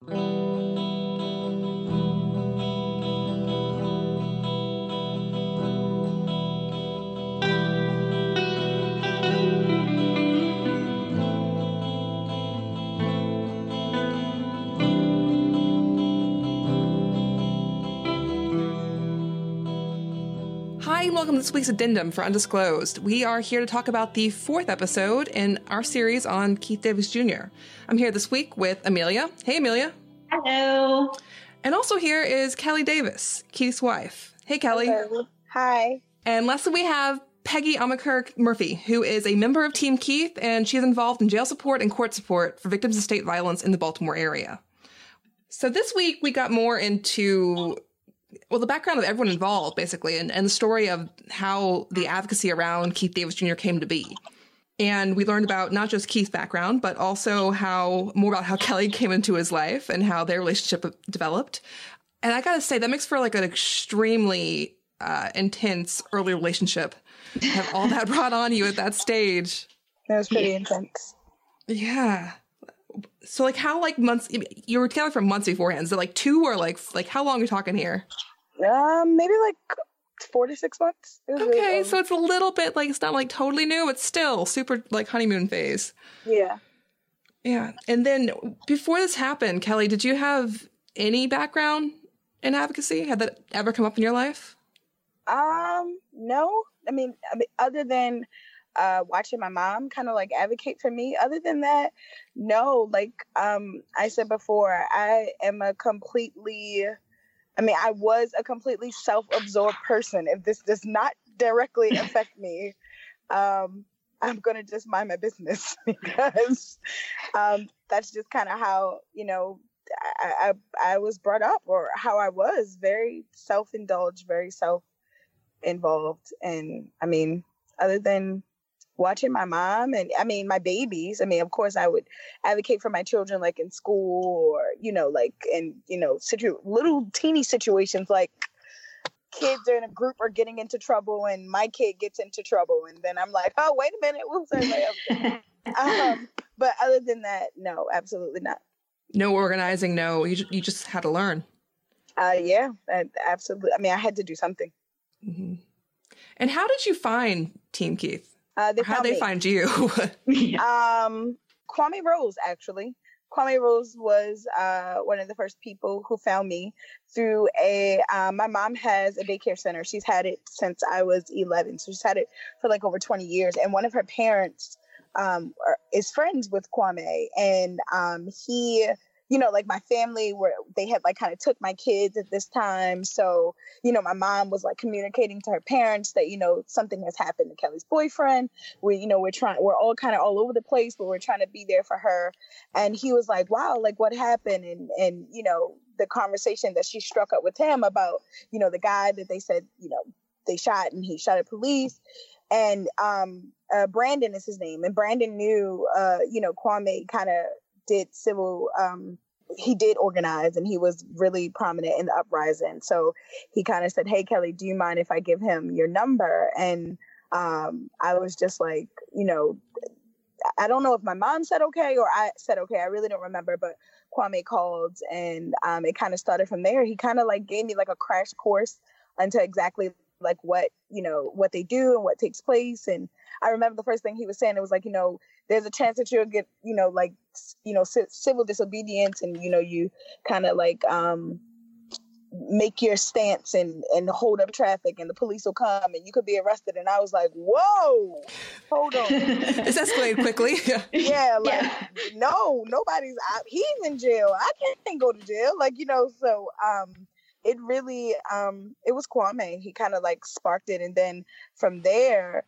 Hi, and welcome to this week's addendum for Undisclosed. We are here to talk about the 4th episode in our series on Keith Davis Jr. I'm here this week with Amelia. Hey, Amelia. Hello. And also here is Kelly Davis, Keith's wife. Hey, Kelly. Hello. Hi. And lastly, we have Peggy Almaquerque Murphy, who is a member of Team Keith, and she is involved in jail support and court support for victims of state violence in the Baltimore area. So this week, we got more into the background of everyone involved, basically, and the story of how the advocacy around Keith Davis Jr. came to be. And we learned about not just Keith's background, but also more about how Kelly came into his life and how their relationship developed. And I gotta say, that makes for like an extremely intense early relationship. Have all that brought on you at that stage. That was pretty intense. Yeah. So like how months, you were together for months beforehand. So like 2 or like how long are we talking here? Maybe like 4 to 6 months. Okay, really so it's a little bit like, it's not like totally new, but still super like honeymoon phase. Yeah. Yeah. And then before this happened, Kelly, did you have any background in advocacy? Had that ever come up in your life? No. I mean, other than watching my mom kind of like advocate for me. Other than that, no. Like I said before, I was a completely self-absorbed person. If this does not directly affect me, I'm gonna just mind my business because that's just kind of how, I was brought up, or how I was, very self-indulged, very self-involved. And I mean, other than watching my mom and my babies, of course I would advocate for my children, like in school, or little teeny situations, like kids are in a group are getting into trouble and my kid gets into trouble, and then I'm like, oh, wait a minute, what's that? But other than that, no, absolutely not. No organizing, no. You just had to learn. Yeah, absolutely. I had to do something. Mm-hmm. And how did you find Team Keith? How did they find you? Kwame Rose, actually. Kwame Rose was one of the first people who found me through my mom has a daycare center. She's had it since I was 11. So she's had it for like over 20 years. And one of her parents is friends with Kwame. And he, my family they had like kind of took my kids at this time. So, my mom was like communicating to her parents that, something has happened to Kelly's boyfriend. We're all kind of all over the place, but we're trying to be there for her. And he was like, wow, like what happened? And the conversation that she struck up with him about, the guy that they said, they shot, and he shot at police. And Brandon is his name. And Brandon knew, Kwame kind of did civil, he did organize, and he was really prominent in the uprising. So he kind of said, hey, Kelly, do you mind if I give him your number? And I was just like, I don't know if my mom said okay or I said okay. I really don't remember, but Kwame called, and it kind of started from there. He kind of like gave me like a crash course into exactly like what they do and what takes place. And I remember the first thing he was saying, it was like, there's a chance that you'll get, civil disobedience, and, you kind of like make your stance and hold up traffic, and the police will come and you could be arrested. And I was like, whoa, hold on. This escalated quickly. Yeah, no, nobody's, he's in jail. I can't go to jail. So it really, it was Kwame. He kind of like sparked it. And then from there,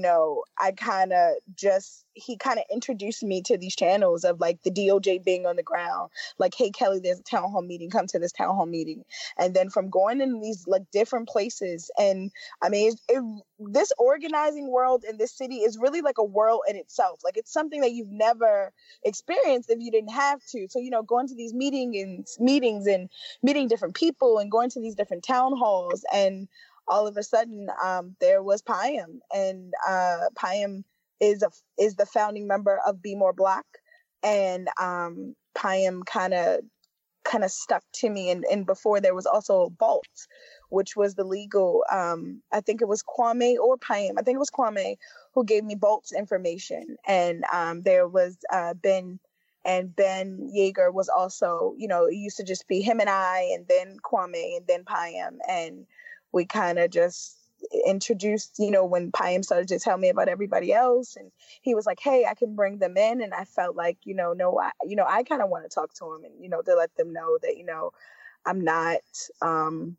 he kind of introduced me to these channels of like the DOJ being on the ground, like, hey, Kelly, there's a town hall meeting, come to this town hall meeting. And then from going in these like different places. And this organizing world in this city is really like a world in itself. Like it's something that you've never experienced if you didn't have to. So, going to these meetings and meeting different people and going to these different town halls, and all of a sudden, there was Payam, and Payam is the founding member of Be More Black, and Payam kind of kind of stuck to me. And before there was also Bolt, which was the legal, I think it was Kwame or Payam. I think it was Kwame who gave me Bolt's information. And there was Ben, and Ben Yeager was also, you know, it used to just be him and I, and then Kwame, and then Payam. And we kind of just introduced, you know, when Payam started to tell me about everybody else, and he was like, hey, I can bring them in. And I felt like, I kind of want to talk to him, and, you know, to let them know that, you know, I'm not, I'm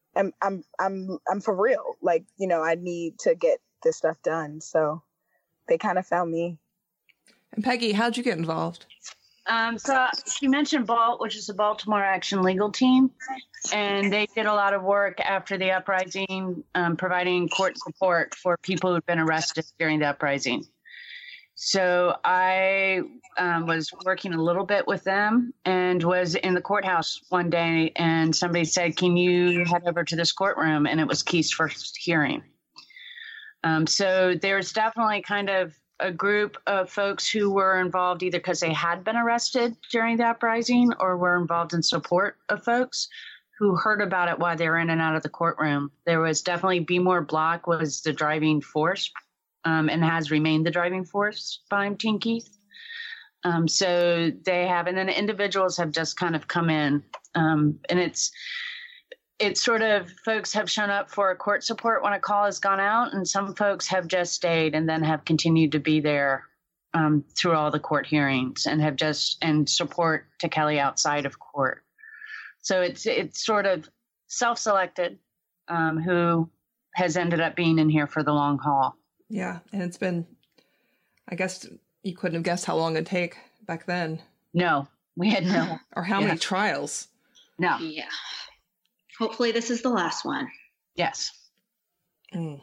for real. Like, you know, I need to get this stuff done. So they kind of found me. And Peggy, how'd you get involved? So she mentioned BALT, which is the Baltimore Action Legal Team, and they did a lot of work after the uprising, providing court support for people who'd been arrested during the uprising. So I was working a little bit with them and was in the courthouse one day, and somebody said, can you head over to this courtroom? And it was Keith's first hearing. So there's definitely kind of a group of folks who were involved either because they had been arrested during the uprising or were involved in support of folks who heard about it while they were in and out of the courtroom. There was definitely Be More Block was the driving force, and has remained the driving force behind Team Keith. So they have, and then individuals have just kind of come in, and it's sort of, folks have shown up for court support when a call has gone out, and some folks have just stayed and then have continued to be there through all the court hearings and have and support to Kelly outside of court. So it's sort of self-selected who has ended up being in here for the long haul. Yeah, and it's been, I guess you couldn't have guessed how long it'd take back then. No, we had no. Or how many trials. No. Yeah. Hopefully this is the last one. Yes. Well,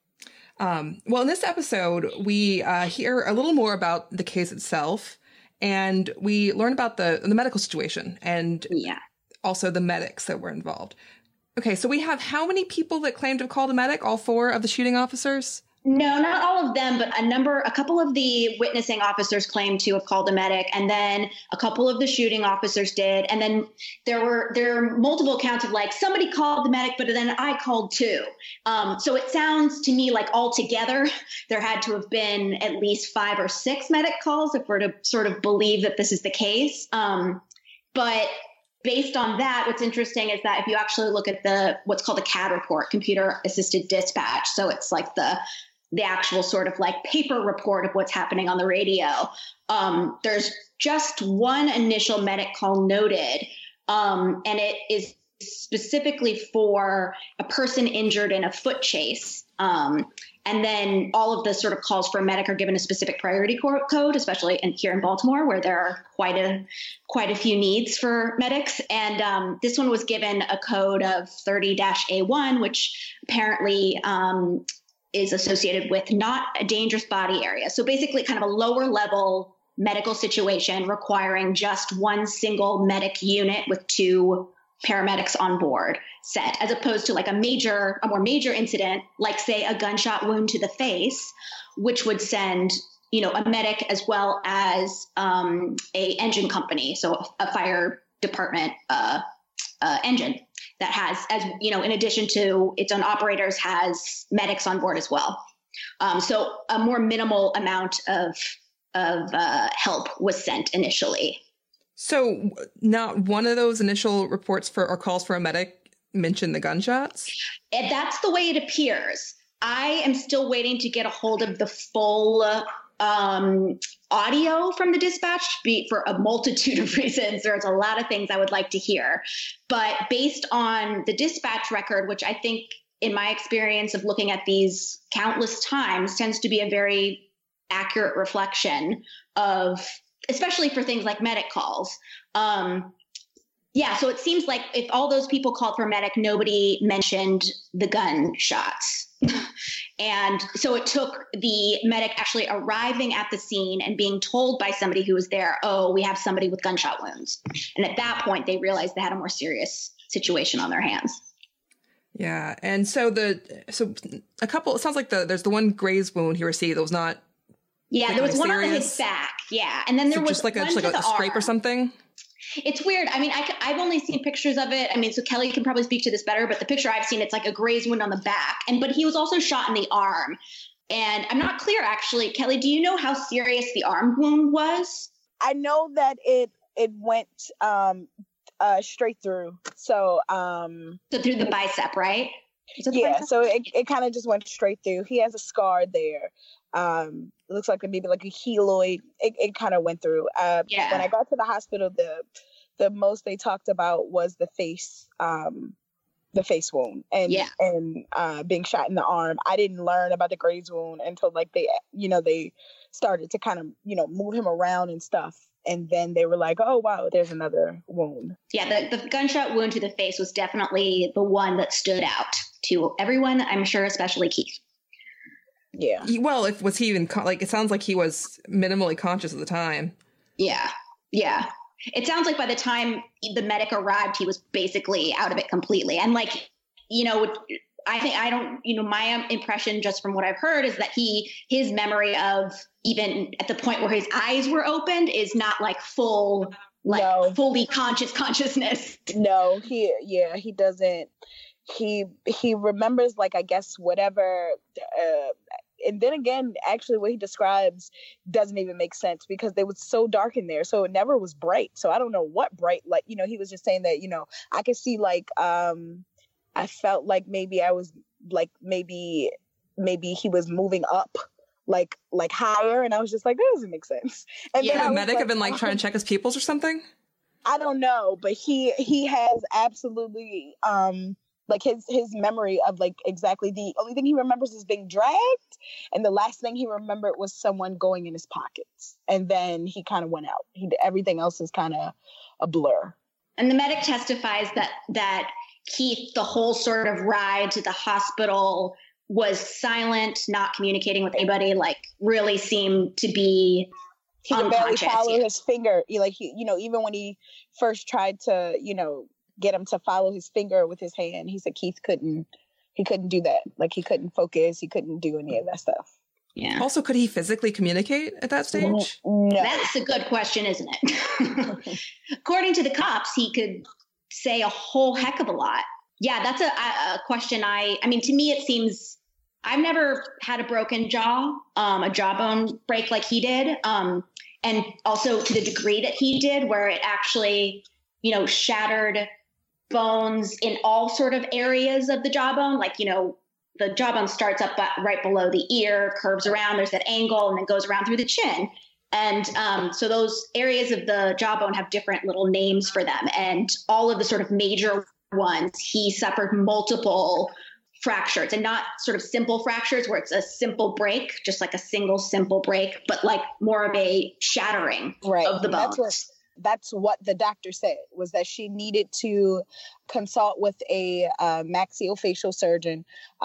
in this episode, we hear a little more about the case itself, and we learn about the medical situation and also the medics that were involved. Okay, so we have how many people that claim to have called a medic? All 4 of the shooting officers? No, not all of them, but a couple of the witnessing officers claimed to have called a medic, and then a couple of the shooting officers did. And then there are multiple accounts of like, somebody called the medic, but then I called too. So it sounds to me like altogether there had to have been at least 5 or 6 medic calls if we're to sort of believe that this is the case. But based on that, what's interesting is that if you actually look at what's called the CAD report, computer assisted dispatch, so it's like the actual sort of like paper report of what's happening on the radio. There's just one initial medic call noted, and it is specifically for a person injured in a foot chase. And then all of the sort of calls for a medic are given a specific priority code, especially here in Baltimore, where there are quite a few needs for medics. And this one was given a code of 30-A1, which apparently is associated with not a dangerous body area. So basically kind of a lower level medical situation requiring just one single medic unit with 2 paramedics on board set, as opposed to like a more major incident, like say a gunshot wound to the face, which would send, a medic as well as a engine company. So a fire department engine that has, as in addition to its own operators, has medics on board as well. So a more minimal amount of help was sent initially. So not one of those initial reports or calls for a medic mentioned the gunshots? And that's the way it appears. I am still waiting to get a hold of the full audio from the dispatch for a multitude of reasons. There's a lot of things I would like to hear. But based on the dispatch record, which I think in my experience of looking at these countless times tends to be a very accurate reflection of, especially for things like medic calls. So it seems like if all those people called for medic, nobody mentioned the gunshots. And so it took the medic actually arriving at the scene and being told by somebody who was there, oh, we have somebody with gunshot wounds. And at that point, they realized they had a more serious situation on their hands. Yeah. And so it sounds like there's the one graze wound he received that was not. Yeah, there was one on his back. Yeah. And then there was just like a scrape or something. It's weird. I mean, I've only seen pictures of it. I mean, so Kelly can probably speak to this better, but the picture I've seen, it's like a grazed wound on the back. But he was also shot in the arm. And I'm not clear, actually. Kelly, do you know how serious the arm wound was? I know that it went straight through. So through the bicep, right? Yeah, so it kind of just went straight through. He has a scar there. It looks like maybe like a keloid. It kind of went through. When I got to the hospital, the most they talked about was the face wound and being shot in the arm. I didn't learn about the grazed wound until like they started to kind of move him around and stuff. And then they were like, oh, wow, there's another wound. Yeah, the gunshot wound to the face was definitely the one that stood out to everyone, I'm sure, especially Keith. Yeah. Well, was he even, it sounds like he was minimally conscious at the time. Yeah. Yeah. It sounds like by the time the medic arrived, he was basically out of it completely. And my impression just from what I've heard is that his memory of even at the point where his eyes were opened is not like fully consciousness. No, he doesn't. He remembers I guess whatever, and then again, actually what he describes doesn't even make sense because they was so dark in there. So it never was bright. So I don't know what bright, he was just saying that, I could see I felt like maybe I was maybe he was moving up like higher. And I was just like, that doesn't make sense. And then the medic had been trying to check his pupils or something. I don't know, but he has absolutely, his memory of exactly the only thing he remembers is being dragged. And the last thing he remembered was someone going in his pockets. And then he kind of went out. Everything else is kind of a blur. And the medic testifies that Keith, the whole sort of ride to the hospital, was silent, not communicating with anybody, really seemed to be he could barely follow his finger. Even when he first tried to, get him to follow his finger with his hand, he said Keith couldn't do that. He couldn't focus. He couldn't do any of that stuff. Yeah. Also, could he physically communicate at that stage? No. That's a good question, isn't it? According to the cops, he could say a whole heck of a lot. Yeah, that's a question. I mean, to me, it seems I've never had a broken jaw, a jawbone break like he did. And also to the degree that he did, where it actually, shattered bones in all sort of areas of the jawbone. The jawbone starts up right below the ear, curves around, there's that angle, and then goes around through the chin. And so those areas of the jawbone have different little names for them. And all of the sort of major ones, he suffered multiple fractures, and not sort of simple fractures where it's a simple break, just like a single simple break, but more of a shattering of the bones. That's what the doctor said, was that she needed to consult with a maxillofacial surgeon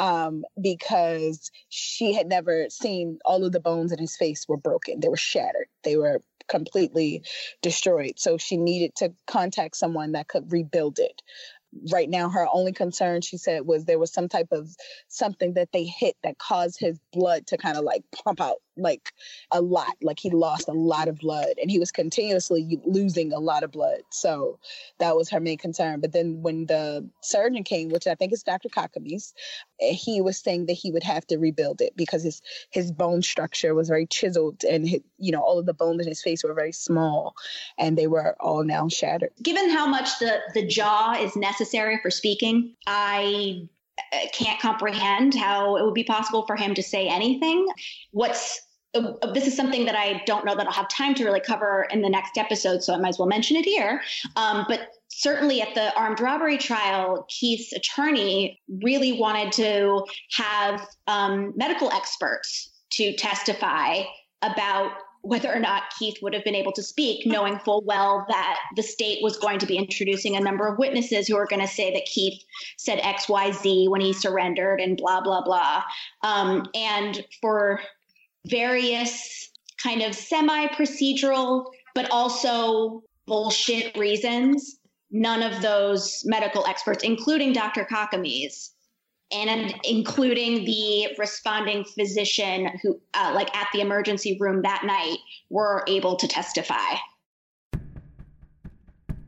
because she had never seen all of the bones in his face were broken. They were shattered. They were completely destroyed. So she needed to contact someone that could rebuild it. Right now, her only concern, she said, was there was some type of something that they hit that caused his blood to kind of pump out a lot. He lost a lot of blood, and he was continuously losing a lot of blood. So that was her main concern. But then when the surgeon came, which I think is Dr. Kakamis, he was saying that he would have to rebuild it because his bone structure was very chiseled, and all of the bones in his face were very small, and they were all now shattered. Given how much the jaw is necessary for speaking, I can't comprehend how it would be possible for him to say anything. This is something that I don't know that I'll have time to really cover in the next episode, so I might as well mention it here. But certainly at the armed robbery trial, Keith's attorney really wanted to have medical experts to testify about whether or not Keith would have been able to speak, knowing full well that the state was going to be introducing a number of witnesses who are going to say that Keith said XYZ when he surrendered and blah, blah, blah. And for various kind of semi-procedural, but also bullshit reasons, none of those medical experts, including Dr. Kakamis, and including the responding physician who, at the emergency room that night, were able to testify.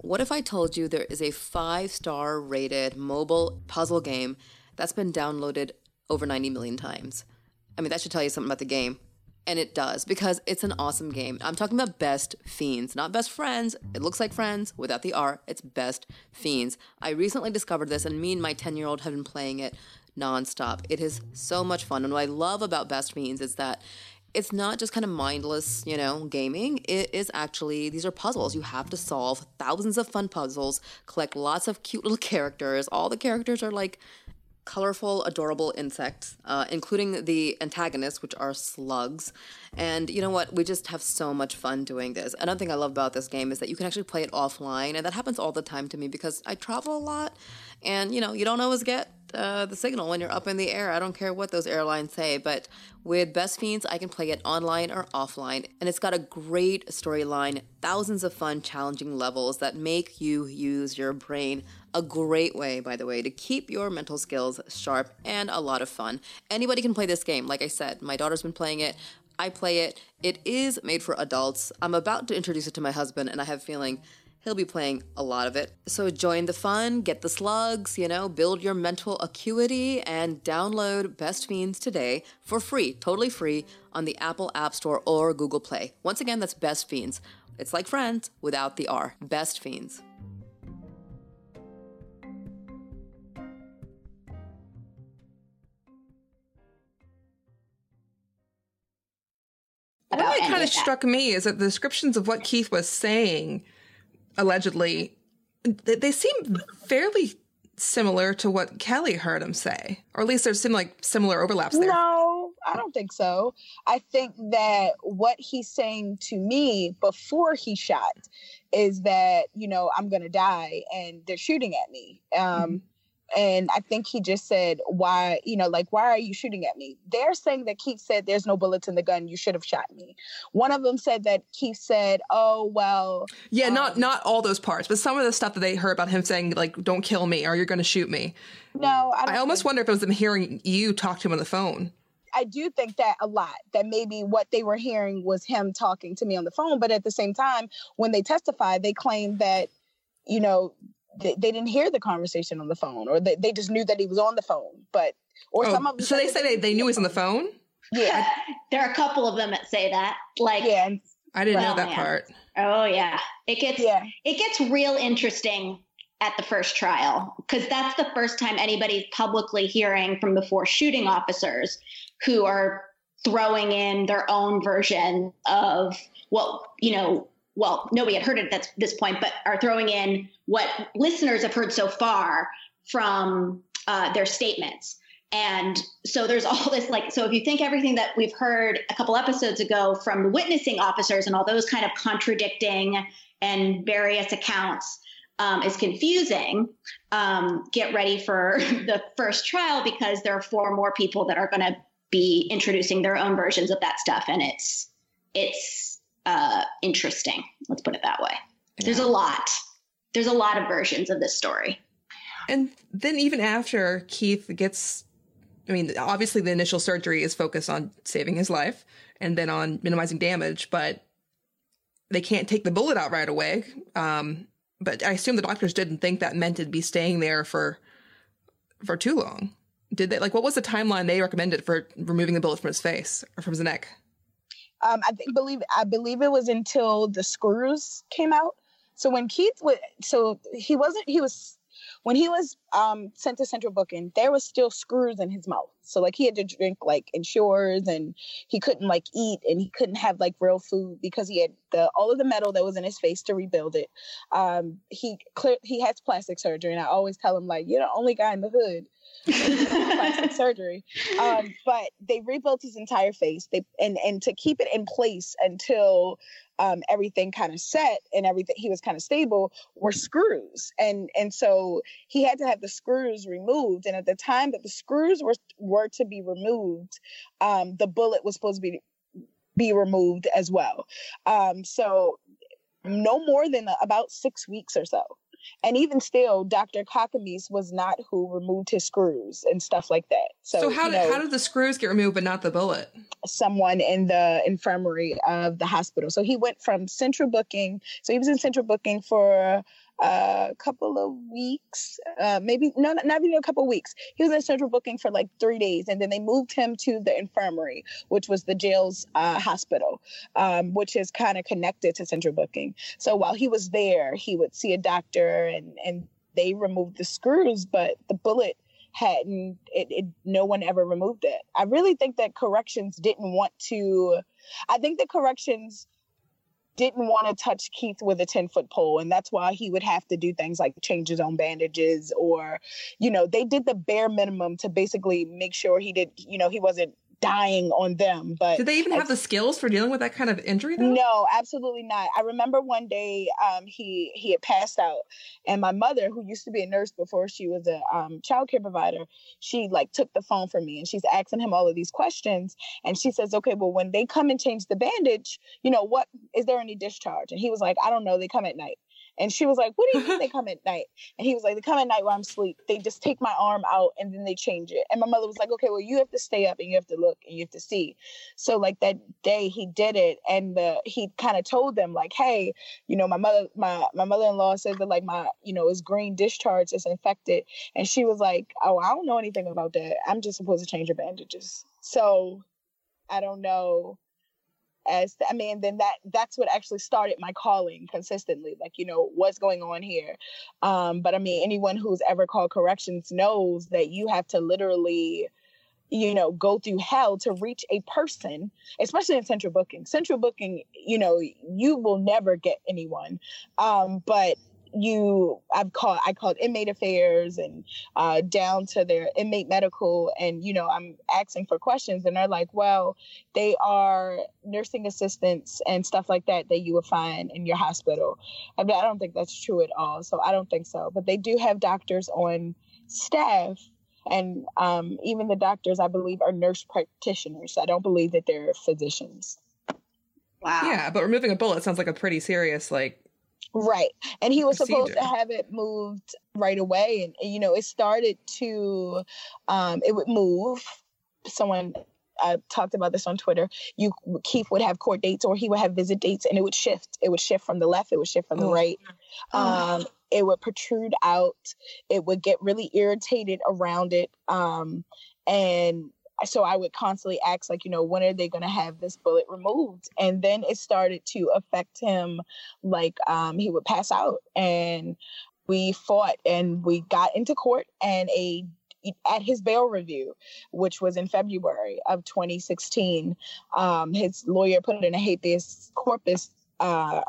what if I told you there is a 5-star rated mobile puzzle game that's been downloaded over 90 million times? I mean, that should tell you something about the game. And it does, because it's an awesome game. I'm talking about Best Fiends, not Best Friends. It looks like Friends without the R. It's Best Fiends. I recently discovered this, and me and my 10-year-old have been playing it nonstop. It is so much fun. And what I love about Best Fiends is that it's not just kind of mindless, gaming. It is actually, these are puzzles. You have to solve thousands of fun puzzles, collect lots of cute little characters. All the characters are like colorful, adorable insects, including the antagonists, which are slugs. And you know what? We just have so much fun doing this. Another thing I love about this game is that you can actually play it offline, and that happens all the time to me because I travel a lot, and you don't always get the signal when you're up in the air. I don't care what those airlines say, but with Best Fiends, I can play it online or offline, and it's got a great storyline, thousands of fun, challenging levels that make you use your brain. A great way, by the way, to keep your mental skills sharp and a lot of fun. Anybody can play this game. Like I said, my daughter's been playing it. I play it. It is made for adults. I'm about to introduce it to my husband, and I have a feeling he'll be playing a lot of it. So join the fun, get the slugs, build your mental acuity, and download Best Fiends today for free, totally free, on the Apple App Store or Google Play. Once again, that's Best Fiends. It's like Friends without the R. Best Fiends. What really kind of struck me is that the descriptions of what Keith was saying, allegedly, they seem fairly similar to what Kelly heard him say. Or at least there seem like similar overlaps there. No, I don't think so. I think that what he's saying to me before he shot is that, I'm going to die and they're shooting at me. And I think he just said, why are you shooting at me? They're saying that Keith said, there's no bullets in the gun. You should have shot me. One of them said that Keith said, oh, well. Yeah, not all those parts, but some of the stuff that they heard about him saying, like, don't kill me or you're going to shoot me. No, I almost wonder if it was them hearing you talk to him on the phone. I do think that a lot, that maybe what they were hearing was him talking to me on the phone. But at the same time, when they testified, they claimed that, they didn't hear the conversation on the phone, or they just knew that he was on the phone. Some of them. So they say they knew he was on the phone? Yeah. There are a couple of them that say that. Yeah. I didn't know that part. Oh yeah. It gets real interesting at the first trial, because that's the first time anybody's publicly hearing from the 4 shooting officers who are throwing in their own version of nobody had heard it at this point, but are throwing in what listeners have heard so far from their statements. And so there's all this, so if you think everything that we've heard a couple episodes ago from the witnessing officers and all those kind of contradicting and various accounts is confusing, get ready for the first trial, because there are 4 more people that are going to be introducing their own versions of that stuff. And it's interesting. Let's put it that way. Yeah. There's a lot of versions of this story. And then even after Keith gets, obviously the initial surgery is focused on saving his life and then on minimizing damage, but they can't take the bullet out right away. But I assume the doctors didn't think that meant it'd be staying there for too long. Did they? What was the timeline they recommended for removing the bullet from his face or from his neck? I believe it was until the screws came out. So when when he was sent to central booking, there was still screws in his mouth. So he had to drink Ensures, and he couldn't eat, and he couldn't have real food because he had all of the metal that was in his face to rebuild it. He has plastic surgery, and I always tell him you're the only guy in the hood plastic surgery. But they rebuilt his entire face. And to keep it in place until everything kind of set and everything, he was kind of stable, were screws. And so he had to have the screws removed. And at the time that the screws were to be removed, the bullet was supposed to be removed as well. So no more than about 6 weeks or so. And even still, Dr. Kakamis was not who removed his screws and stuff like that. So how did the screws get removed but not the bullet? Someone in the infirmary of the hospital. So he went from central booking. So he was in central booking for a couple of weeks, maybe not even a couple of weeks. He was in central booking for like 3 days, and then they moved him to the infirmary, which was the jail's hospital, which is kind of connected to central booking. So while he was there, he would see a doctor, and they removed the screws, but the bullet hadn't. No one ever removed it. I really think that corrections didn't want to. I think the corrections didn't want to touch Keith with a 10-foot pole. And that's why he would have to do things like change his own bandages, or, they did the bare minimum to basically make sure he wasn't dying on them. But did they even have the skills for dealing with that kind of injury though? No, absolutely not. I remember one day he had passed out, and my mother, who used to be a nurse before she was a childcare provider, she took the phone from me, and she's asking him all of these questions, and she says, okay, well, when they come and change the bandage, what is there any discharge? And he was like, I don't know, they come at night. And she was like, what do you mean they come at night? And he was like, they come at night while I'm asleep. They just take my arm out and then they change it. And my mother was like, okay, well, you have to stay up and you have to look and you have to see. So that day he did it, and he kind of told them hey, my mother-in-law says that my, his green discharge is infected. And she was like, oh, I don't know anything about that. I'm just supposed to change your bandages. So I don't know. Then that's what actually started my calling consistently, what's going on here. But anyone who's ever called corrections knows that you have to literally, go through hell to reach a person, especially in central booking. Central booking, you will never get anyone. But I called inmate affairs and down to their inmate medical, and I'm asking for questions, and they're like, well, they are nursing assistants and stuff like that you would find in your hospital. I don't think that's true at all. So I don't think so, but they do have doctors on staff, and even the doctors, I believe, are nurse practitioners. I don't believe that they're physicians. Wow. Yeah, but removing a bullet sounds like a pretty serious right. And he was procedure. supposed to have it moved right away. And, it started to, it would move. Someone talked about this on Twitter. Keith would have court dates, or he would have visit dates, and it would shift. It would shift from the left. It would shift from the right. It would protrude out. It would get really irritated around it. And so I would constantly ask, when are they going to have this bullet removed? And then it started to affect him. He would pass out, and we fought, and we got into court, and at his bail review, which was in February of 2016, his lawyer put it in a habeas corpus, I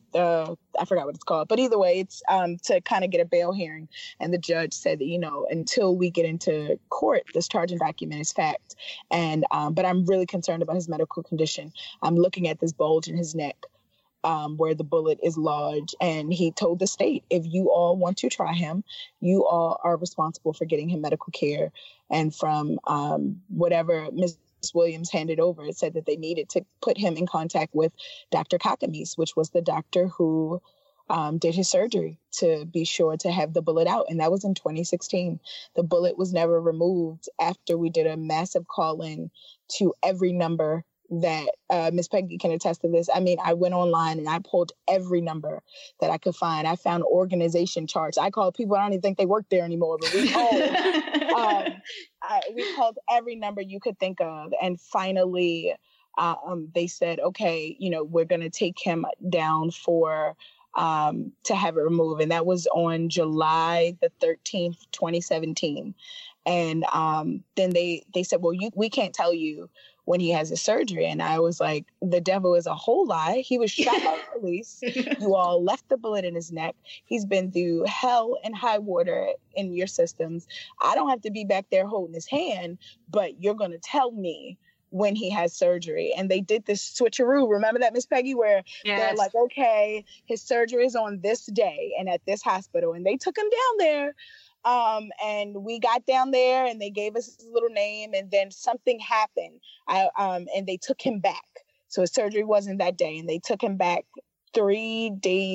forgot what it's called, but either way, it's to kind of get a bail hearing. And the judge said that, until we get into court, this charging document is fact. And but I'm really concerned about his medical condition. I'm looking at this bulge in his neck where the bullet is lodged. And he told the state, if you all want to try him, you all are responsible for getting him medical care. And from whatever Ms. Williams handed over, it said that they needed to put him in contact with Dr. Kakamis, which was the doctor who did his surgery, to be sure to have the bullet out. And that was in 2016. The bullet was never removed after we did a massive call-in to every number that Ms. Peggy can attest to this. I went online and I pulled every number that I could find. I found organization charts. I called people, I don't even think they work there anymore, but we called. We called every number you could think of. And finally, they said, okay, we're going to take him down to have it removed. And that was on July the 13th, 2017. And then they said, well, we can't tell you when he has his surgery. And I was like, the devil is a whole lie. He was shot by police. You all left the bullet in his neck. He's been through hell and high water in your systems. I don't have to be back there holding his hand, but you're going to tell me when he has surgery. And they did this switcheroo. Remember that, Miss Peggy, where they're like, okay, his surgery is on this day and at this hospital. And they took him down there. And we got down there and they gave us his little name, and then something happened. And they took him back. So his surgery wasn't that day, and they took him back 3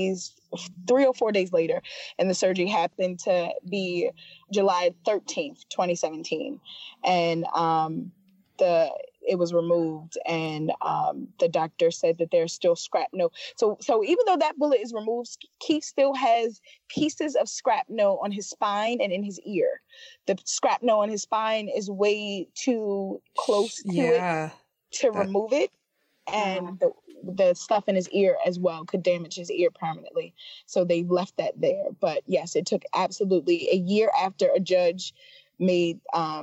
or 4 days later. And the surgery happened to be July 13th, 2017. And it was removed, and the doctor said that there's still shrapnel. So even though that bullet is removed, Keith still has pieces of shrapnel on his spine and in his ear. The shrapnel on his spine is way too close to it to remove it, and the stuff in his ear as well could damage his ear permanently. So they left that there. But yes, it took absolutely a year after a judge made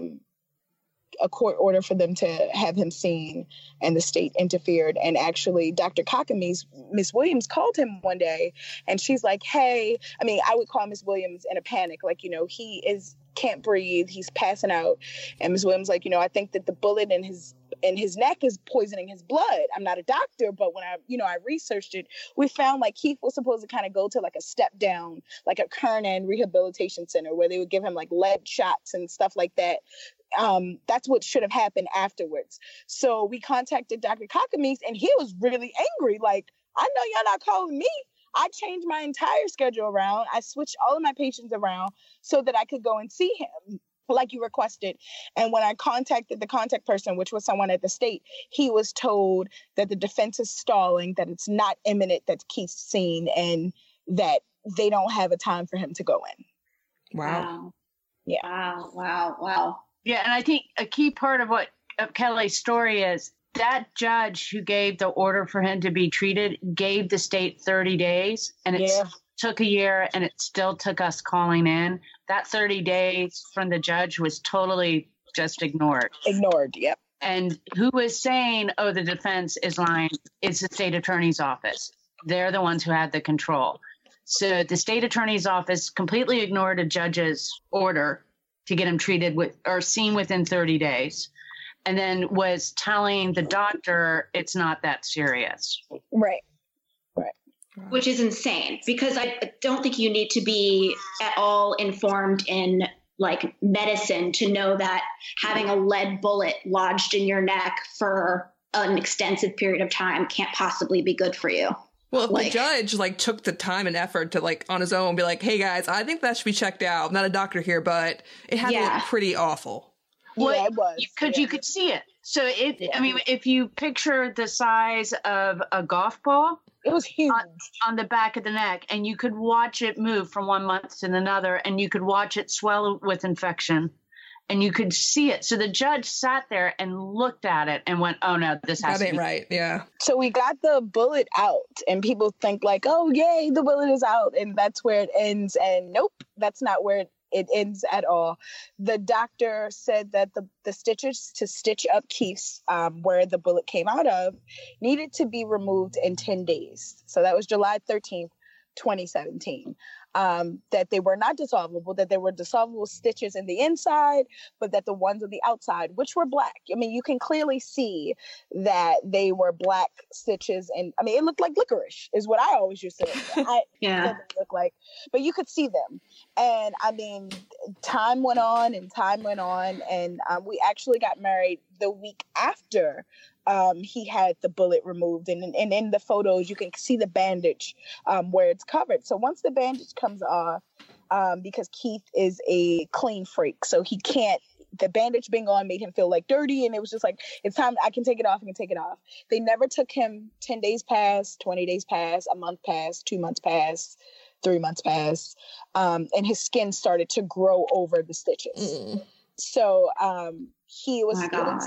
a court order for them to have him seen, and the state interfered. And actually, Dr. Kakamies, Miss Williams, called him one day, and she's like, hey, I mean, I would call Miss Williams in a panic, like, you know, he can't breathe, he's passing out. And Miss Williams like, you know, I think that the bullet in his neck is poisoning his blood. I'm not a doctor, but when I researched it, we found like Keith was supposed to kind of go to like a step down, like a Kernan rehabilitation center where they would give him like lead shots and stuff like that. That's what should have happened afterwards. So we contacted Dr. Kakamies, and he was really angry. Like, I know y'all not calling me. I changed my entire schedule around. I switched all of my patients around so that I could go and see him like you requested. And when I contacted the contact person, which was someone at the state, he was told that the defense is stalling, that it's not imminent that Keith's seen, and that they don't have a time for him to go in. Wow. Yeah. Wow. Yeah, and I think a key part of what Kelly's story is that judge who gave the order for him to be treated gave the state 30 days, and it took a year, and it still took us calling in. That 30 days from the judge was totally just ignored. Yep. And who was saying, oh, the defense is lying? It's the state attorney's office. They're the ones who had the control. So the state attorney's office completely ignored a judge's order to get him treated or seen within 30 days. And then was telling the doctor it's not that serious. Right. Which is insane, because I don't think you need to be at all informed in like medicine to know that having a lead bullet lodged in your neck for an extensive period of time can't possibly be good for you. Well, if the judge took the time and effort to on his own be like, hey guys, I think that should be checked out. I'm not a doctor here, but it had to be pretty awful. Well, it was. Because you could see it. So I mean, if you picture the size of a golf ball, it was huge on the back of the neck, and you could watch it move from one month to another, and you could watch it swell with infection, and you could see it. So the judge sat there and looked at it and went, oh no, this has that to ain't be right. Yeah. So we got the bullet out, and people think like, oh yay, the bullet is out, and that's where it ends. And nope, that's not where it ends at all. The doctor said that the stitches to stitch up Keith's, where the bullet came out of, needed to be removed in 10 days. So that was July 13th, 2017. That they were not dissolvable, that there were dissolvable stitches in the inside, but that the ones on the outside, which were black, I mean, you can clearly see that they were black stitches. And I mean, it looked like licorice is what I always used to look like, but you could see them. And I mean, time went on, and we actually got married the week after he had the bullet removed, and in the photos you can see the bandage where it's covered. So once the bandage comes off, because Keith is a clean freak, so he can't. The bandage being on made him feel like dirty, and it was just like, it's time. I can take it off. They never took him. 10 days passed, 20 days passed, a month passed, 2 months passed, 3 months passed, and his skin started to grow over the stitches. So he was.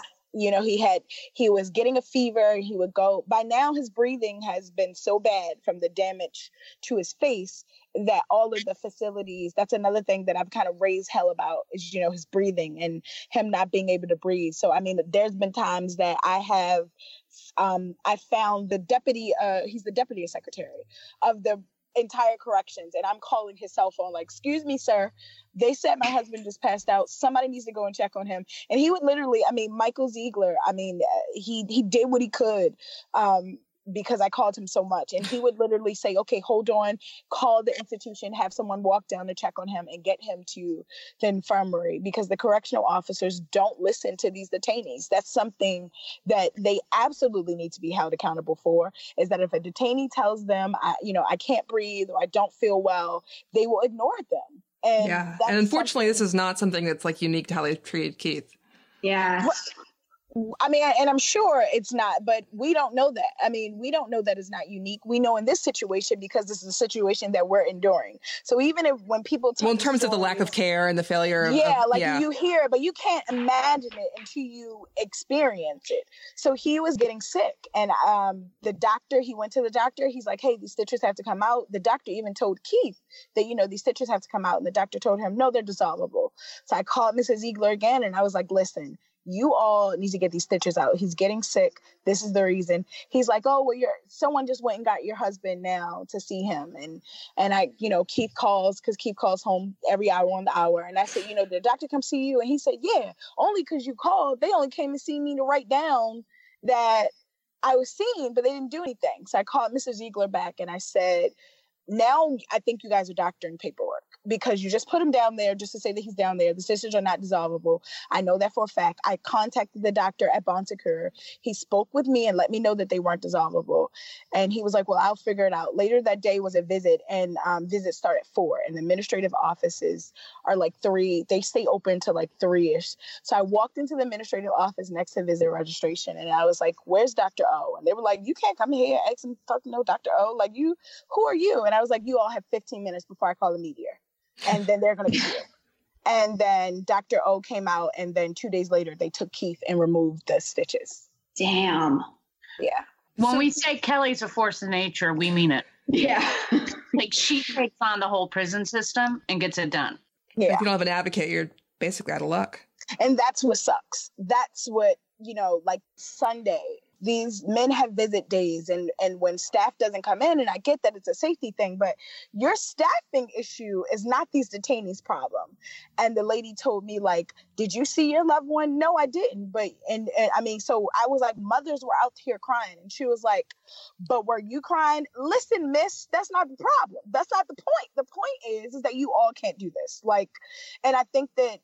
He was getting a fever. He would go. By now, his breathing has been so bad from the damage to his face that all of the facilities, that's another thing that I've kind of raised hell about, is, his breathing and him not being able to breathe. So, I mean, there's been times that I found the deputy, he's the deputy secretary of the entire corrections, and I'm calling his cell phone like, excuse me, sir, they said my husband just passed out, somebody needs to go and check on him. And he would literally, I mean, Michael Ziegler, I mean, he did what he could, because I called him so much, and he would literally say, okay, hold on, call the institution, have someone walk down to check on him and get him to the infirmary, because the correctional officers don't listen to these detainees. That's something that they absolutely need to be held accountable for, is that if a detainee tells them, I can't breathe or I don't feel well, they will ignore them. And unfortunately, this is not something that's unique to how they treated Keith. Yeah. I mean, and I'm sure it's not, but we don't know that. I mean, we don't know that it's not unique. We know in this situation because this is a situation that we're enduring. So even if when people tell in terms of the lack of care and the failure you hear it, but you can't imagine it until you experience it. So he was getting sick, and he went to the doctor. He's like, hey, these stitches have to come out. The doctor even told Keith that, these stitches have to come out, and the doctor told him, no, they're dissolvable. So I called Mrs. Ziegler again, and I was like, listen, you all need to get these stitches out. He's getting sick. This is the reason. He's like, oh, well, someone just went and got your husband now to see him. And I, Keith calls, because Keith calls home every hour on the hour. And I said, did the doctor come see you? And he said, yeah, only because you called. They only came to see me to write down that I was seen, but they didn't do anything. So I called Mrs. Ziegler back and I said, now I think you guys are doctoring paperwork, because you just put him down there just to say that he's down there. The stitches are not dissolvable. I know that for a fact. I contacted the doctor at Bon Secours. He spoke with me and let me know that they weren't dissolvable. And he was like, well, I'll figure it out. Later that day was a visit, and visits start at 4. And the administrative offices are like 3. They stay open to like 3-ish. So I walked into the administrative office next to visit registration, and I was like, where's Dr. O? And they were like, you can't come here and ask him to talk to no Dr. O. Like, who are you? And I was like, you all have 15 minutes before I call the media. And then they're going to be here. And then Dr. O came out, and then 2 days later, they took Keith and removed the stitches. Damn. Yeah. When we say Kelly's a force of nature, we mean it. Yeah. Like, she takes on the whole prison system and gets it done. Yeah. If you don't have an advocate, you're basically out of luck. And that's what sucks. That's what, like Sunday, these men have visit days, and when staff doesn't come in, and I get that it's a safety thing, but your staffing issue is not these detainees' problem. And the lady told me, like, did you see your loved one? No, I didn't. But, and I mean, so I was like, mothers were out here crying. And she was like, but were you crying? Listen, miss, that's not the problem. That's not the point. The point is that you all can't do this. Like, and I think that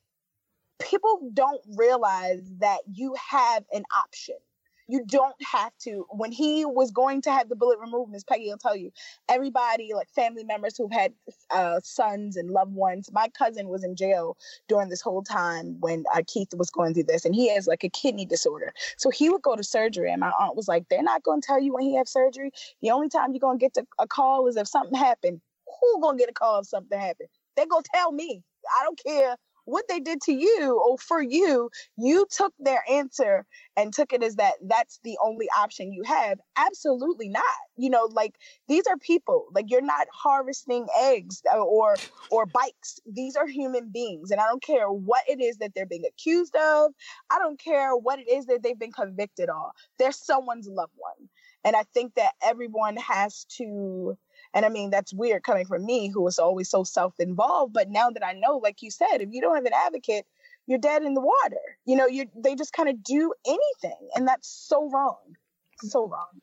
people don't realize that you have an option. You don't have to. When he was going to have the bullet removed, Miss Peggy will tell you, everybody, like family members who've had sons and loved ones. My cousin was in jail during this whole time when Keith was going through this, and he has like a kidney disorder. So he would go to surgery, and my aunt was like, they're not going to tell you when he has surgery. The only time you're going to get a call is if something happened. Who's going to get a call if something happened? They're going to tell me. I don't care what they did to you or for you. You took their answer and took it as that's the only option you have. Absolutely not. Like, these are people. Like, you're not harvesting eggs or bikes. These are human beings. And I don't care what it is that they're being accused of. I don't care what it is that they've been convicted of. They're someone's loved one. And I think that everyone has to. And I mean, that's weird coming from me, who was always so self-involved. But now that I know, like you said, if you don't have an advocate, you're dead in the water. They just kind of do anything. And that's so wrong. So wrong.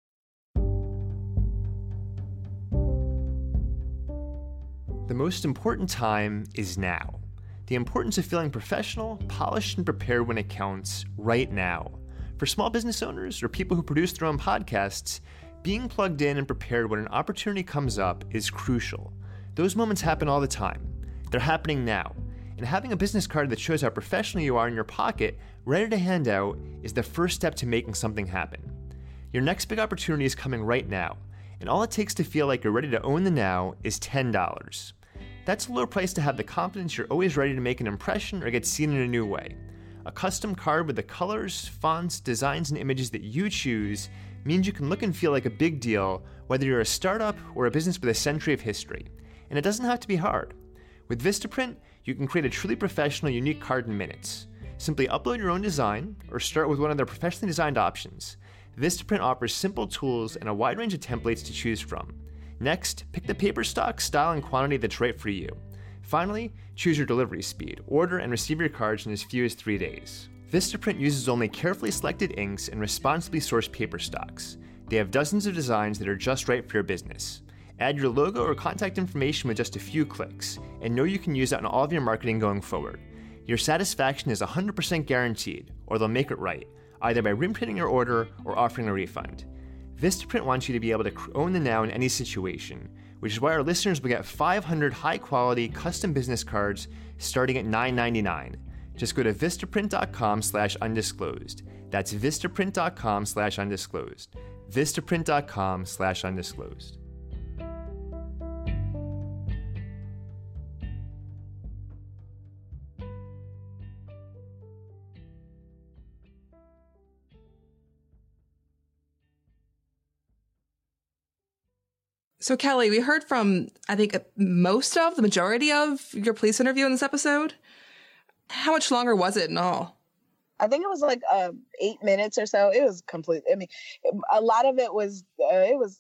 The most important time is now. The importance of feeling professional, polished, and prepared when it counts right now. For small business owners or people who produce their own podcasts, being plugged in and prepared when an opportunity comes up is crucial. Those moments happen all the time. They're happening now. And having a business card that shows how professional you are in your pocket, ready to hand out, is the first step to making something happen. Your next big opportunity is coming right now, and all it takes to feel like you're ready to own the now is $10. That's a low price to have the confidence you're always ready to make an impression or get seen in a new way. A custom card with the colors, fonts, designs, and images that you choose means you can look and feel like a big deal, whether you're a startup or a business with a century of history. And it doesn't have to be hard. With Vistaprint, you can create a truly professional, unique card in minutes. Simply upload your own design or start with one of their professionally designed options. Vistaprint offers simple tools and a wide range of templates to choose from. Next, pick the paper stock, style, and quantity that's right for you. Finally, choose your delivery speed. Order and receive your cards in as few as 3 days. Vistaprint uses only carefully selected inks and responsibly sourced paper stocks. They have dozens of designs that are just right for your business. Add your logo or contact information with just a few clicks, and know you can use that in all of your marketing going forward. Your satisfaction is 100% guaranteed, or they'll make it right, either by reprinting your order or offering a refund. Vistaprint wants you to be able to own the now in any situation, which is why our listeners will get 500 high-quality custom business cards starting at $9.99. Just go to vistaprint.com/undisclosed. That's vistaprint.com/undisclosed. vistaprint.com/undisclosed. So, Kelly, we heard from, I think, the majority of your police interview in this episode. How much longer was it in all? I think it was like 8 minutes or so. It was complete. I mean, a lot of it was, a lot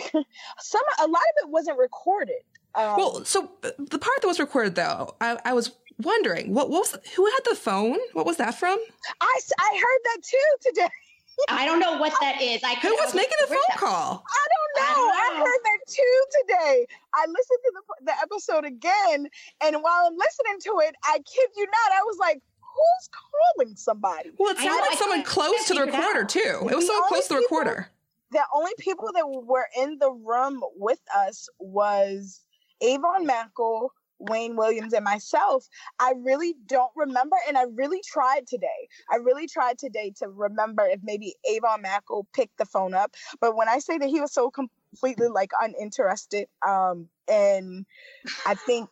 of it wasn't recorded. Well, so the part that was recorded, though, I was wondering, who had the phone? What was that from? I heard that too today. I don't know what that is. Who was making the phone call? I don't know. I heard that too today. I listened to the episode again, and while I'm listening to it, I kid you not, I was like, who's calling somebody? Well, it sounded like someone close to the recorder, too. It was someone close to the recorder. The only people that were in the room with us was Avon Mackle, Wayne Williams, and myself. I really don't remember, and I really tried today. To remember if maybe Avon Mackle picked the phone up. But when I say that he was so completely like uninterested, and I think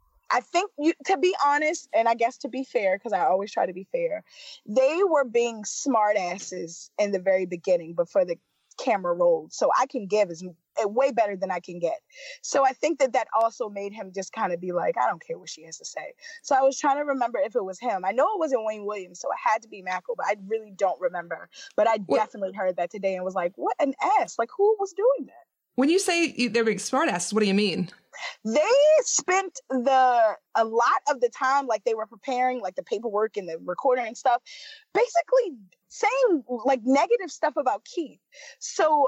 to be honest, and I guess to be fair, because I always try to be fair, they were being smart asses in the very beginning before the camera rolled. So I can give is way better than I can get. So I think that also made him just kind of be like, I don't care what she has to say. So I was trying to remember if it was him. I know it wasn't Wayne Williams, so it had to be Mackle, but I really don't remember. But I definitely heard that today and was like, what an ass. Like, who was doing that? When you say they're being smart asses, what do you mean? They spent a lot of the time, like they were preparing like the paperwork and the recording and stuff, basically saying like negative stuff about Keith. So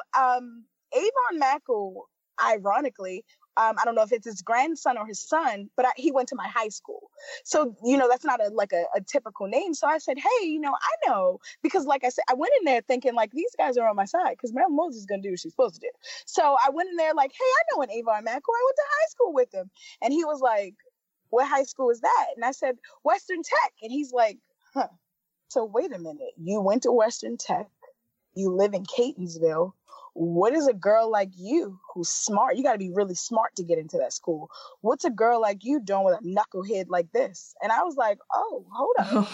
Avon Mackle, ironically, I don't know if it's his grandson or his son, but he went to my high school. So, that's not a typical name. So I said, hey, I know, because like I said, I went in there thinking like these guys are on my side because Marilyn Moses is going to do what she's supposed to do. So I went in there like, hey, I know an Avon Mackle. I went to high school with him. And he was like, what high school is that? And I said, Western Tech. And he's like, huh. So wait a minute. You went to Western Tech. You live in Catonsville. What is a girl like you who's smart? You got to be really smart to get into that school. What's a girl like you doing with a knucklehead like this? And I was like, oh, hold on.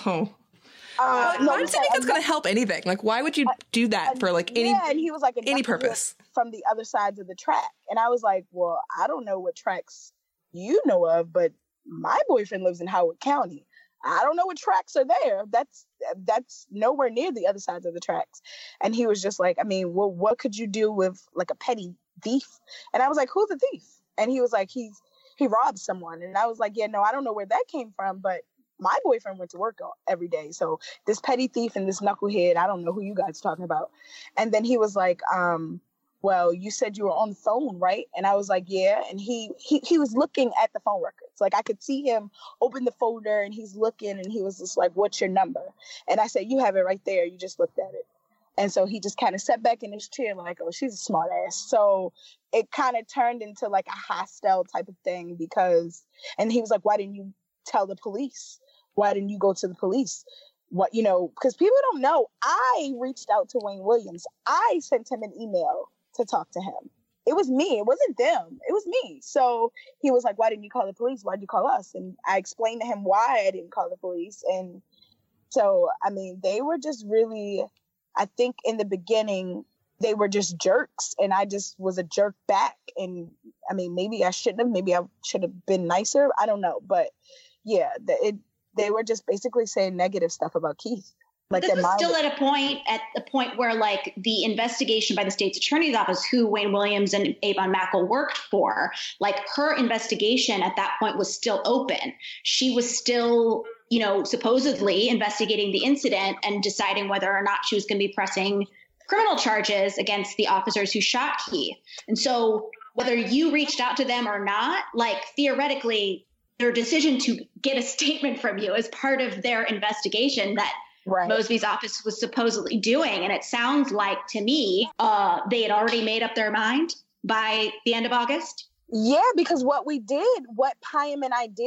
Why does it think that's going to help anything? Like, why would you do that for like any and he was like any purpose from the other sides of the track? And I was like, well, I don't know what tracks you know of, but my boyfriend lives in Howard County. I don't know what tracks are there. That's nowhere near the other sides of the tracks. And he was just like, I mean, well, what could you do with like a petty thief? And I was like, who's a thief? And he was like, he robbed someone. And I was like, yeah, no, I don't know where that came from, but my boyfriend went to work every day. So this petty thief and this knucklehead, I don't know who you guys are talking about. And then he was like, well, you said you were on the phone, right? And I was like, yeah. And he was looking at the phone records. Like I could see him open the folder and he's looking and he was just like, what's your number? And I said, you have it right there. You just looked at it. And so he just kind of sat back in his chair like, oh, she's a smart ass. So it kind of turned into like a hostile type of thing and he was like, why didn't you tell the police? Why didn't you go to the police? What, because people don't know. I reached out to Wayne Williams. I sent him an email to talk to him. It was me. It wasn't them. It was me. So he was like, why didn't you call the police? Why'd you call us? And I explained to him why I didn't call the police. And so, I mean, they were just really, I think in the beginning, they were just jerks. And I just was a jerk back. And I mean, maybe I shouldn't have. Maybe I should have been nicer. I don't know. But yeah, they were just basically saying negative stuff about Keith. Like this was still at the point where like the investigation by the state's attorney's office, who Wayne Williams and Avon Mackle worked for, like her investigation at that point was still open. She was still, supposedly investigating the incident and deciding whether or not she was going to be pressing criminal charges against the officers who shot Keith. And so whether you reached out to them or not, like theoretically, their decision to get a statement from you is part of their investigation that right. Mosby's office was supposedly doing. And it sounds like to me, they had already made up their mind by the end of August. Yeah, because what Payam and I did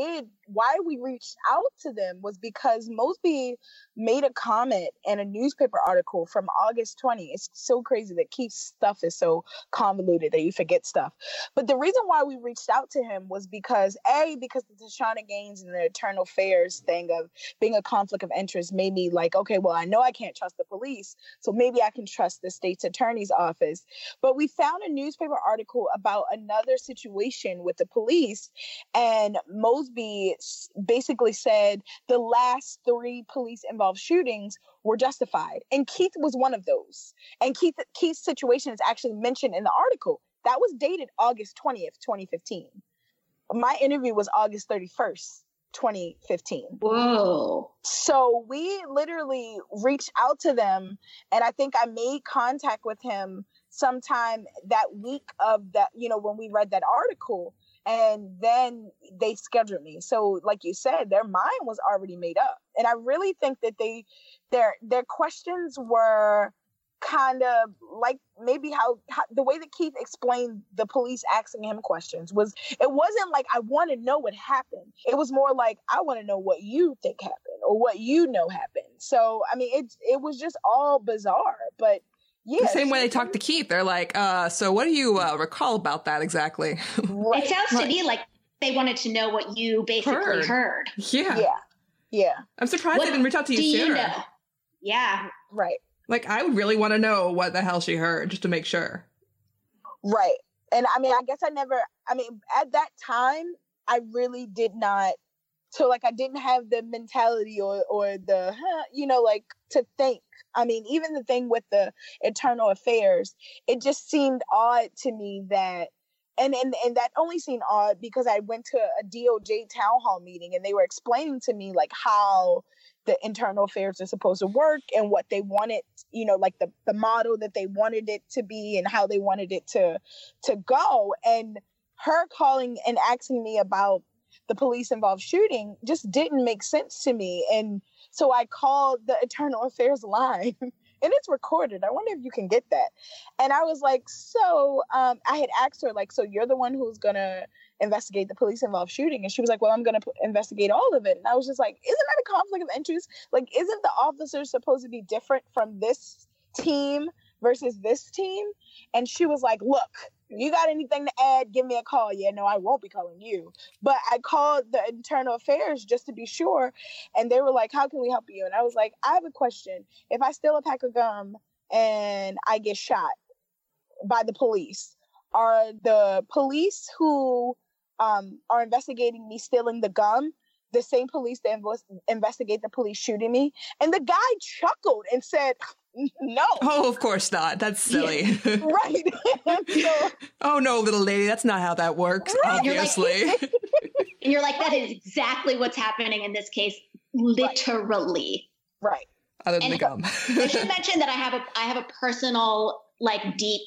why we reached out to them was because Mosby made a comment in a newspaper article from August 20. It's so crazy that Keith's stuff is so convoluted that you forget stuff. But the reason why we reached out to him was because because the Tashana Gaines and the Eternal Affairs thing of being a conflict of interest made me like, okay, well, I know I can't trust the police, so maybe I can trust the state's attorney's office. But we found a newspaper article about another situation with the police, and Mosby basically said the last 3 police-involved shootings were justified. And Keith was one of those. And Keith's situation is actually mentioned in the article. That was dated August 20th, 2015. My interview was August 31st, 2015. Whoa. So we literally reached out to them, and I think I made contact with him sometime that week of that, when we read that article. And then they scheduled me. So like you said, their mind was already made up. And I really think that their questions were kind of like maybe how the way that Keith explained the police asking him questions was, it wasn't like, I want to know what happened. It was more like, I want to know what you think happened or what you know happened. So, I mean, it was just all bizarre, but yeah. The same way they talk to Keith, they're like, so what do you recall about that exactly? Right. It sounds to me like they wanted to know what you basically heard. Yeah. I'm surprised they didn't reach out to you sooner. You know? Yeah. Right. Like, I would really want to know what the hell she heard just to make sure. Right. And I mean, I guess at that time, I really did not. So like, I didn't have the mentality or the, like to think. I mean, even the thing with the Eternal Affairs, it just seemed odd to me that, and that only seemed odd because I went to a DOJ town hall meeting and they were explaining to me like how the Internal Affairs are supposed to work and what they wanted, like the model that they wanted it to be and how they wanted it to go. And her calling and asking me about the police involved shooting just didn't make sense to me. And so I called the Eternal Affairs line and it's recorded. I wonder if you can get that. And I was like, so I had asked her, like, so you're the one who's going to investigate the police involved shooting? And she was like, well, I'm going to investigate all of it. And I was just like, isn't that a conflict of interest? Like, isn't the officer supposed to be different from this team versus this team? And she was like, look, you got anything to add, give me a call. Yeah, no, I won't be calling you. But I called the Internal Affairs just to be sure. And they were like, how can we help you? And I was like, I have a question. If I steal a pack of gum and I get shot by the police, are the police who are investigating me stealing the gum the same police that investigate the police shooting me? And the guy chuckled and said, no. Oh, of course not. That's silly. Yeah. Right. So, oh, no, little lady. That's not how that works, right. Obviously. And you're like, that is exactly what's happening in this case. Literally. Right. Other than the gum. I should mention that I have a personal, like, deep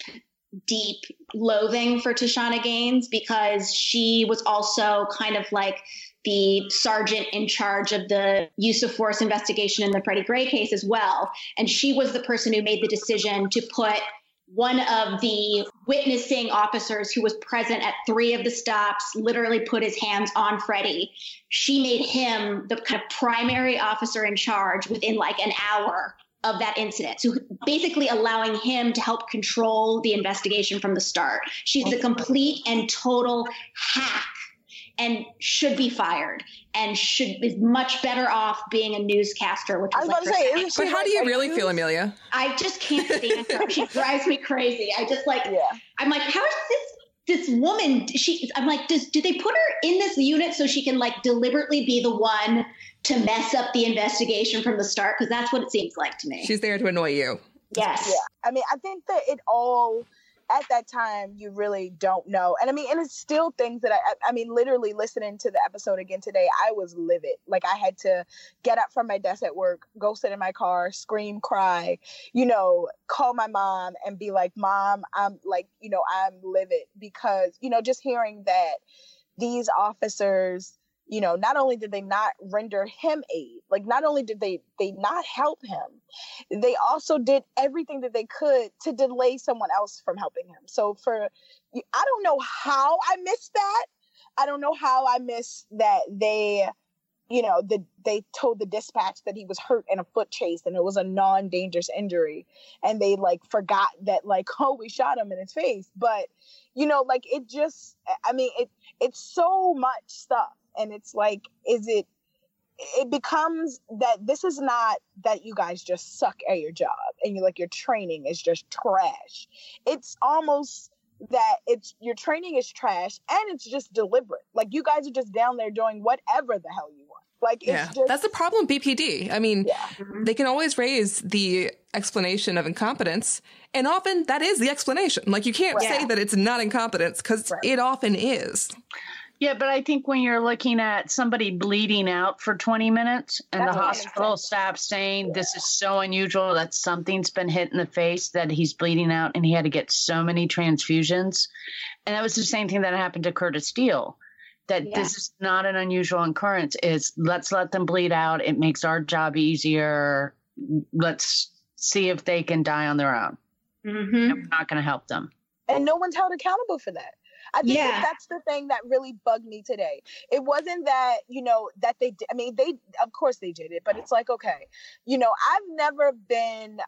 loathing for Tashana Gaines because she was also kind of like the sergeant in charge of the use of force investigation in the Freddie Gray case as well. And she was the person who made the decision to put one of the witnessing officers who was present at 3 of the stops, literally put his hands on Freddie. She made him the kind of primary officer in charge within like an hour of that incident. So basically allowing him to help control the investigation from the start. She's a complete and total hack and should be fired and is much better off being a newscaster. Which I was about to say, isn't she but how do you really feel, Amelia? I just can't stand her. She drives me crazy. I just like, I'm like, how is this woman? I'm like, do they put her in this unit so she can like deliberately be the one to mess up the investigation from the start? Because that's what it seems like to me. She's there to annoy you. Yes. Yeah. I mean, I think that it all, at that time, you really don't know. And I mean, and it's still things that I mean, literally listening to the episode again today, I was livid. Like I had to get up from my desk at work, go sit in my car, scream, cry, call my mom and be like, Mom, I'm like, I'm livid because, just hearing that these officers, not only did they not render him aid, like not only did they not help him, they also did everything that they could to delay someone else from helping him. So I don't know how I missed that. I don't know how I missed that they told the dispatch that he was hurt in a foot chase and it was a non-dangerous injury. And they like forgot that like, oh, we shot him in his face. But, like it just, I mean, it's so much stuff. And it's like, it becomes that this is not that you guys just suck at your job and your training is just trash. It's almost that your training is trash and it's just deliberate. Like you guys are just down there doing whatever the hell you want. Like, it's just, that's the problem with BPD. I mean, they can always raise the explanation of incompetence, and often that is the explanation. Like, you can't say that it's not incompetence, because it often is. Yeah, but I think when you're looking at somebody bleeding out for 20 minutes and the hospital staff saying this is so unusual that something's been hit in the face that he's bleeding out and he had to get so many transfusions. And that was the same thing that happened to Curtis Steele. That this is not an unusual occurrence. Is let's let them bleed out. It makes our job easier. Let's see if they can die on their own. Mm-hmm. And we're not going to help them. And no one's held accountable for that. I think that's the thing that really bugged me today. It wasn't that, that they did. I mean, of course they did it, but it's like, okay, I've never been,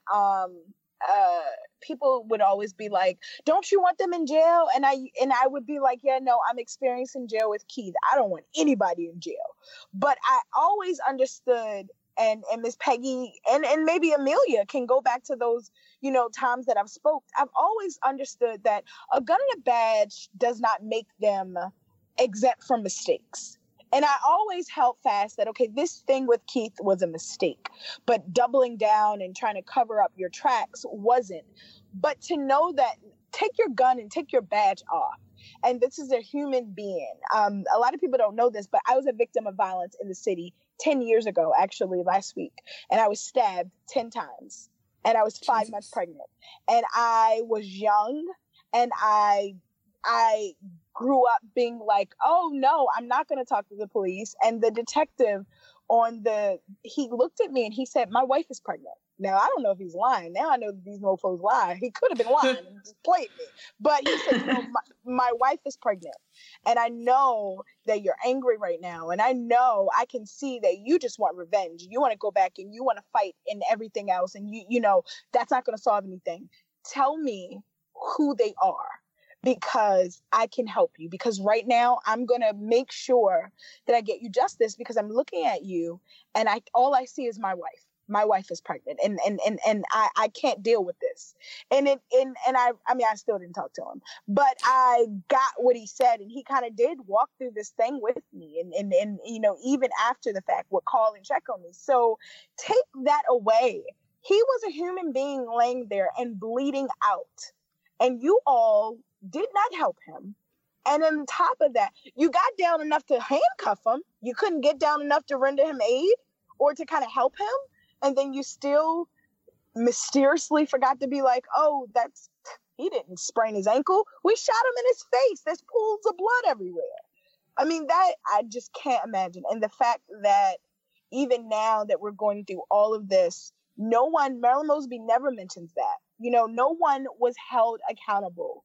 people would always be like, don't you want them in jail? And I would be like, yeah, no, I'm experiencing jail with Keith. I don't want anybody in jail. But I always understood, and Miss Peggy and maybe Amelia can go back to those, times that I've always understood that a gun and a badge does not make them exempt from mistakes. And I always held fast that, okay, this thing with Keith was a mistake, but doubling down and trying to cover up your tracks wasn't. But to know that, take your gun and take your badge off. And this is a human being. A lot of people don't know this, but I was a victim of violence in the city 10 years ago, actually last week. And I was stabbed 10 times and I was 5 months pregnant and I was young and I grew up being like, oh no, I'm not going to talk to the police. And the detective he looked at me and he said, my wife is pregnant. Now, I don't know if he's lying. Now I know that these mofos lie. He could have been lying and just played me. But he said, my wife is pregnant. And I know that you're angry right now. And I know I can see that you just want revenge. You want to go back and you want to fight and everything else. And that's not going to solve anything. Tell me who they are, because I can help you. Because right now I'm going to make sure that I get you justice, because I'm looking at you and all I see is my wife. My wife is pregnant and I can't deal with this. And I still didn't talk to him, but I got what he said, and he kind of did walk through this thing with me and even after the fact would call and check on me. So take that away. He was a human being laying there and bleeding out, and you all did not help him. And on top of that, you got down enough to handcuff him. You couldn't get down enough to render him aid or to kind of help him. And then you still mysteriously forgot to be like, oh, he didn't sprain his ankle. We shot him in his face. There's pools of blood everywhere. I mean, that I just can't imagine. And the fact that even now that we're going through all of this, Marilyn Mosby never mentions that. No one was held accountable,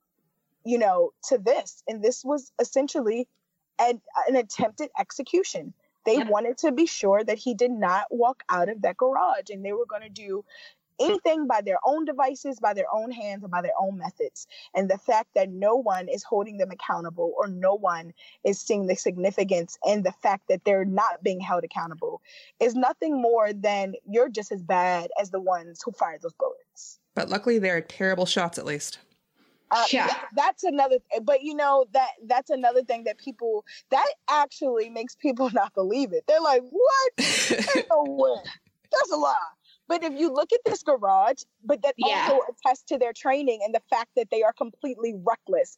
to this. And this was essentially an attempted execution. They wanted to be sure that he did not walk out of that garage, and they were going to do anything by their own devices, by their own hands, and by their own methods. And the fact that no one is holding them accountable, or no one is seeing the significance and the fact that they're not being held accountable, is nothing more than you're just as bad as the ones who fired those bullets. But luckily they're terrible shots, at least. That's another, but that's another thing that actually makes people not believe it. They're like, what? There's no way. That's a lie. But if you look at this garage, but that also attests to their training and the fact that they are completely reckless.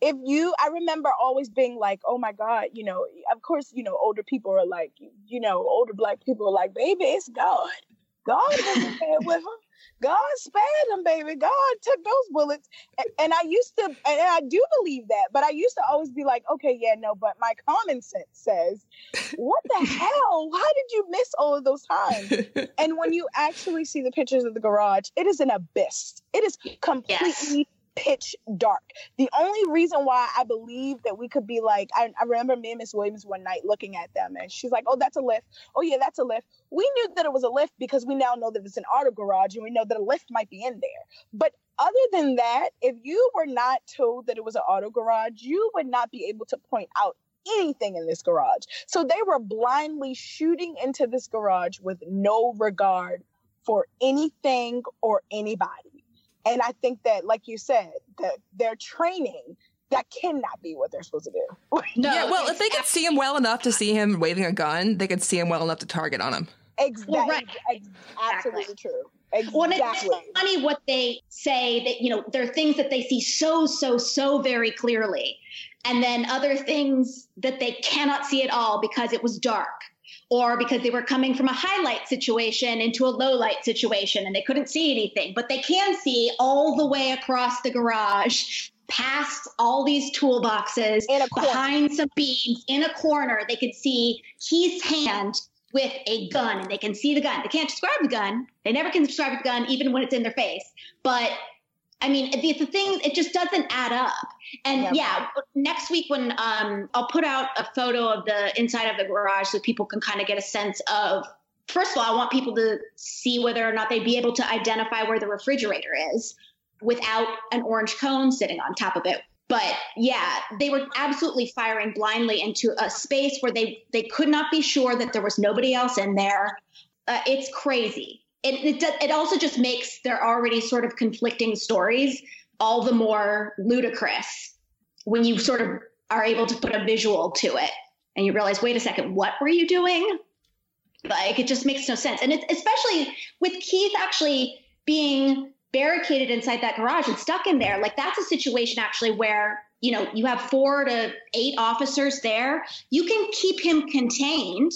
I remember always being like, oh my God, of course, older people are like, older Black people are like, baby, it's God. God was in there with him. God spared him, baby. God took those bullets. And I used to, and I do believe that, but I used to always be like, okay, yeah, no, but my common sense says, what the hell? How did you miss all of those times? And when you actually see the pictures of the garage, it is an abyss. It is completely pitch dark. The only reason why I believe that we could be like, I remember me and Miss Williams one night looking at them and she's like, oh, that's a lift. Oh yeah, that's a lift. We knew that it was a lift because we now know that it's an auto garage and we know that a lift might be in there. But other than that, if you were not told that it was an auto garage, you would not be able to point out anything in this garage. So they were blindly shooting into this garage with no regard for anything or anybody. And I think that, like you said, that their training, that cannot be what they're supposed to do. No, yeah, well, if they could see him well enough to see him waving a gun, they could see him well enough to target on him. Exactly. Well, right. Absolutely true. Exactly. Well, it's funny what they say that, there are things that they see so very clearly. And then other things that they cannot see at all because it was dark or because they were coming from a highlight situation into a low light situation and they couldn't see anything, but they can see all the way across the garage, past all these toolboxes, behind some beams, in a corner. They could see Keith's hand with a gun and they can see the gun. They can't describe the gun. They never can describe the gun, even when it's in their face. But I mean, the thing, it just doesn't add up. And next week when I'll put out a photo of the inside of the garage so people can kind of get a sense of, first of all, I want people to see whether or not they'd be able to identify where the refrigerator is without an orange cone sitting on top of it. But yeah, they were absolutely firing blindly into a space where they could not be sure that there was nobody else in there. It's crazy. It also just makes their already sort of conflicting stories all the more ludicrous when you sort of are able to put a visual to it and you realize, wait a second, what were you doing? Like, it just makes no sense. And it's especially with Keith actually being barricaded inside that garage and stuck in there. Like, that's a situation actually where, you have 4 to 8 officers there. You can keep him contained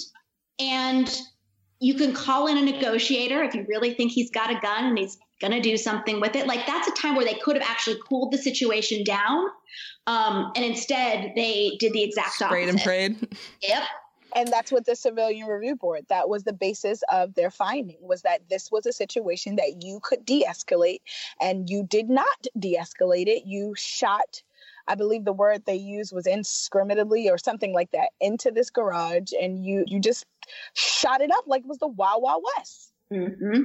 and you can call in a negotiator if you really think he's got a gun and he's going to do something with it. Like, that's a time where they could have actually cooled the situation down. And instead they did the exact opposite. Sprayed and prayed. Yep. And that's what the Civilian Review Board, that was the basis of their finding, was that this was a situation that you could de-escalate, and you did not de-escalate it. You shot, I believe the word they used was indiscriminately or something like that, into this garage, and you just shot it up like it was the Wild Wild West. Mm-hmm.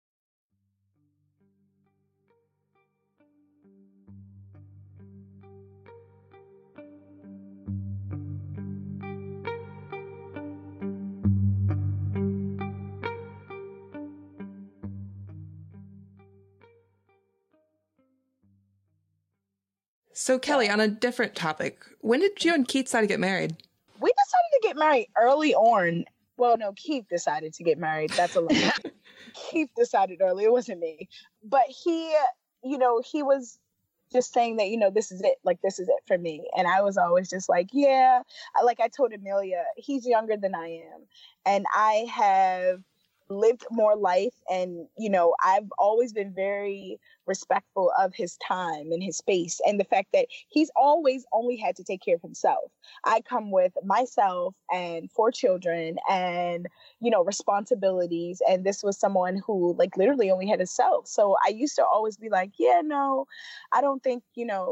So, Kelly, on a different topic, when did you and Keith decide to get married? We decided to get married early on. Well, no, Keith decided to get married. That's a lie. Keith decided early. It wasn't me. But he was just saying that, this is it. Like, this is it for me. And I was always just like, yeah. Like I told Amelia, he's younger than I am. And I have lived more life, and I've always been very respectful of his time and his space, and the fact that he's always only had to take care of himself. I come with myself and 4 children and responsibilities, and this was someone who like literally only had himself. So I used to always be like, yeah, no, I don't think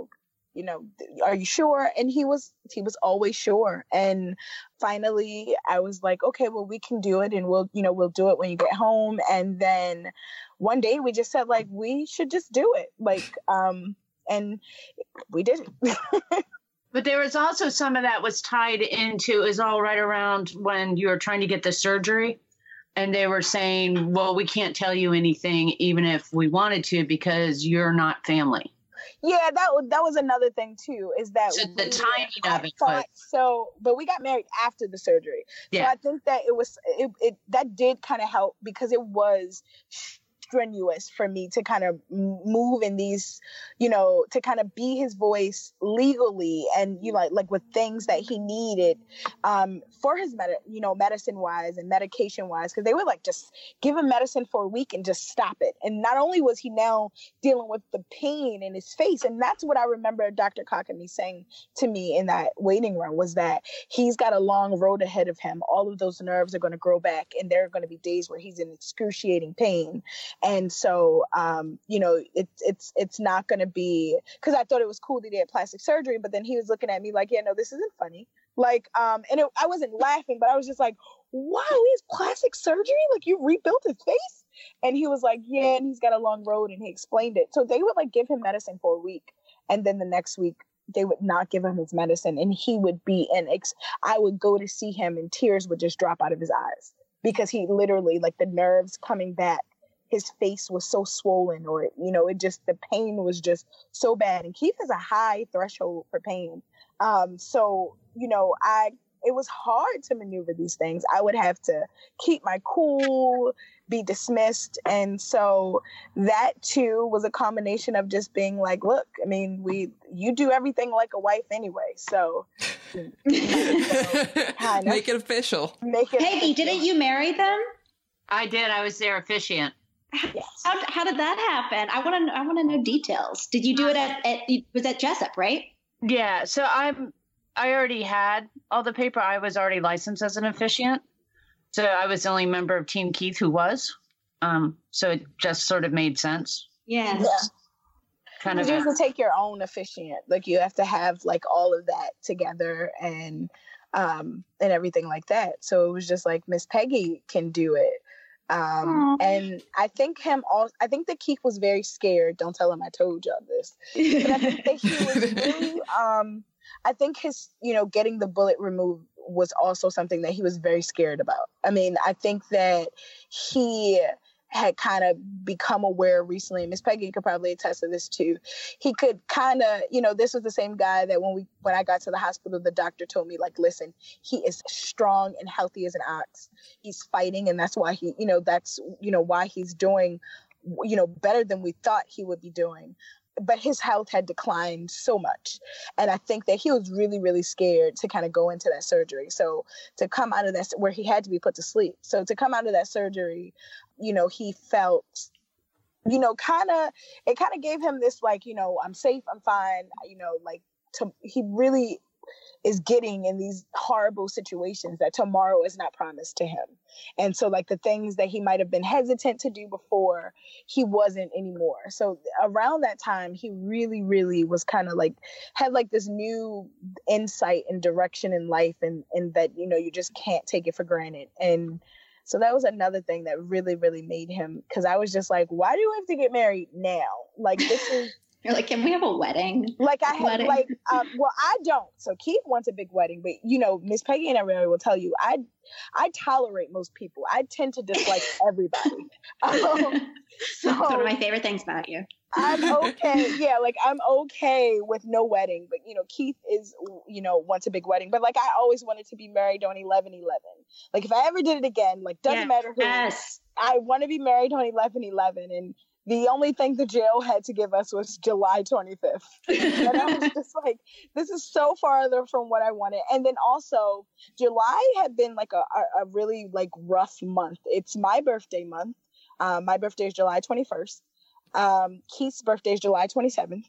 are you sure? And he was always sure. And finally I was like, okay, well, we can do it, and we'll do it when you get home. And then one day we just said, like, we should just do it. Like, and we did it. But there was also some of that was tied into, is all right around when you were trying to get the surgery. And they were saying, well, we can't tell you anything, even if we wanted to, because you're not family. Yeah, that was another thing too, is that so the timing of it was... but we got married after the surgery. Yeah. So I think that it that did kind of help, because it was strenuous for me to kind of move in these, to kind of be his voice legally, and like with things that he needed for his medicine wise and medication wise, because they would like just give him medicine for a week and just stop it. And not only was he now dealing with the pain in his face, and that's what I remember Dr. Cockney saying to me in that waiting room, was that he's got a long road ahead of him. All of those nerves are going to grow back, and there are going to be days where he's in excruciating pain. And so, it's not going to be, because I thought it was cool that he had plastic surgery, but then he was looking at me like, yeah, no, this isn't funny. Like, I wasn't laughing, but I was just like, wow, he has plastic surgery? Like, you rebuilt his face? And he was like, yeah, and he's got a long road, and he explained it. So they would like give him medicine for a week, and then the next week they would not give him his medicine, and he would be I would go to see him and tears would just drop out of his eyes because he literally, like, the nerves coming back, his face was so swollen, or, it just, the pain was just so bad. And Keith has a high threshold for pain. So, it was hard to maneuver these things. I would have to keep my cool, be dismissed. And so that too was a combination of just being like, look, I mean, you do everything like a wife anyway. So kind of make it official. Peggy, didn't you marry them? I did. I was their officiant. Yes. How did that happen? I want to know details. Did you do it was at Jessup, right? Yeah. So I already had all the paper. I was already licensed as an officiant. So I was the only member of Team Keith who was. So it just sort of made sense. Yeah. Kind of. You have to take your own officiant. Like, you have to have like all of that together and everything like that. So it was just like, Miss Peggy can do it. And I think that Keith was very scared. Don't tell him I told y'all this. But I think that he was really, I think his, getting the bullet removed was also something that he was very scared about. I mean, I think that he had kind of become aware recently, and Miss Peggy could probably attest to this too. He could kind of, this was the same guy that when I got to the hospital, the doctor told me, like, listen, he is strong and healthy as an ox. He's fighting, and that's why why he's doing, better than we thought he would be doing. But his health had declined so much. And I think that he was really, really scared to kind of go into that surgery. So to come out of that, where he had to be put to sleep. So to come out of that surgery, he felt, it kind of gave him this, like, I'm safe, I'm fine. He really is getting in these horrible situations that tomorrow is not promised to him. And so, like, the things that he might have been hesitant to do before, he wasn't anymore. So around that time, he really, really was kind of like, had like this new insight and direction in life, and that, you just can't take it for granted. And so that was another thing that really, really made him, because I was just like, why do we have to get married now? Like, this is... You're like, can we have a wedding? Like, well, I don't. So Keith wants a big wedding, but Miss Peggy and everybody will tell you, I tolerate most people. I tend to dislike everybody. So one of my favorite things about you. I'm okay. Yeah, like, I'm okay with no wedding, but Keith is, wants a big wedding. But like, I always wanted to be married on 11/11. Like, if I ever did it again, like, doesn't matter who. Yes. I want to be married on 11/11, and the only thing the jail had to give us was July 25th. And I was just like, this is so farther from what I wanted. And then also, July had been like a really like rough month. It's my birthday month. My birthday is July 21st. Keith's birthday is July 27th.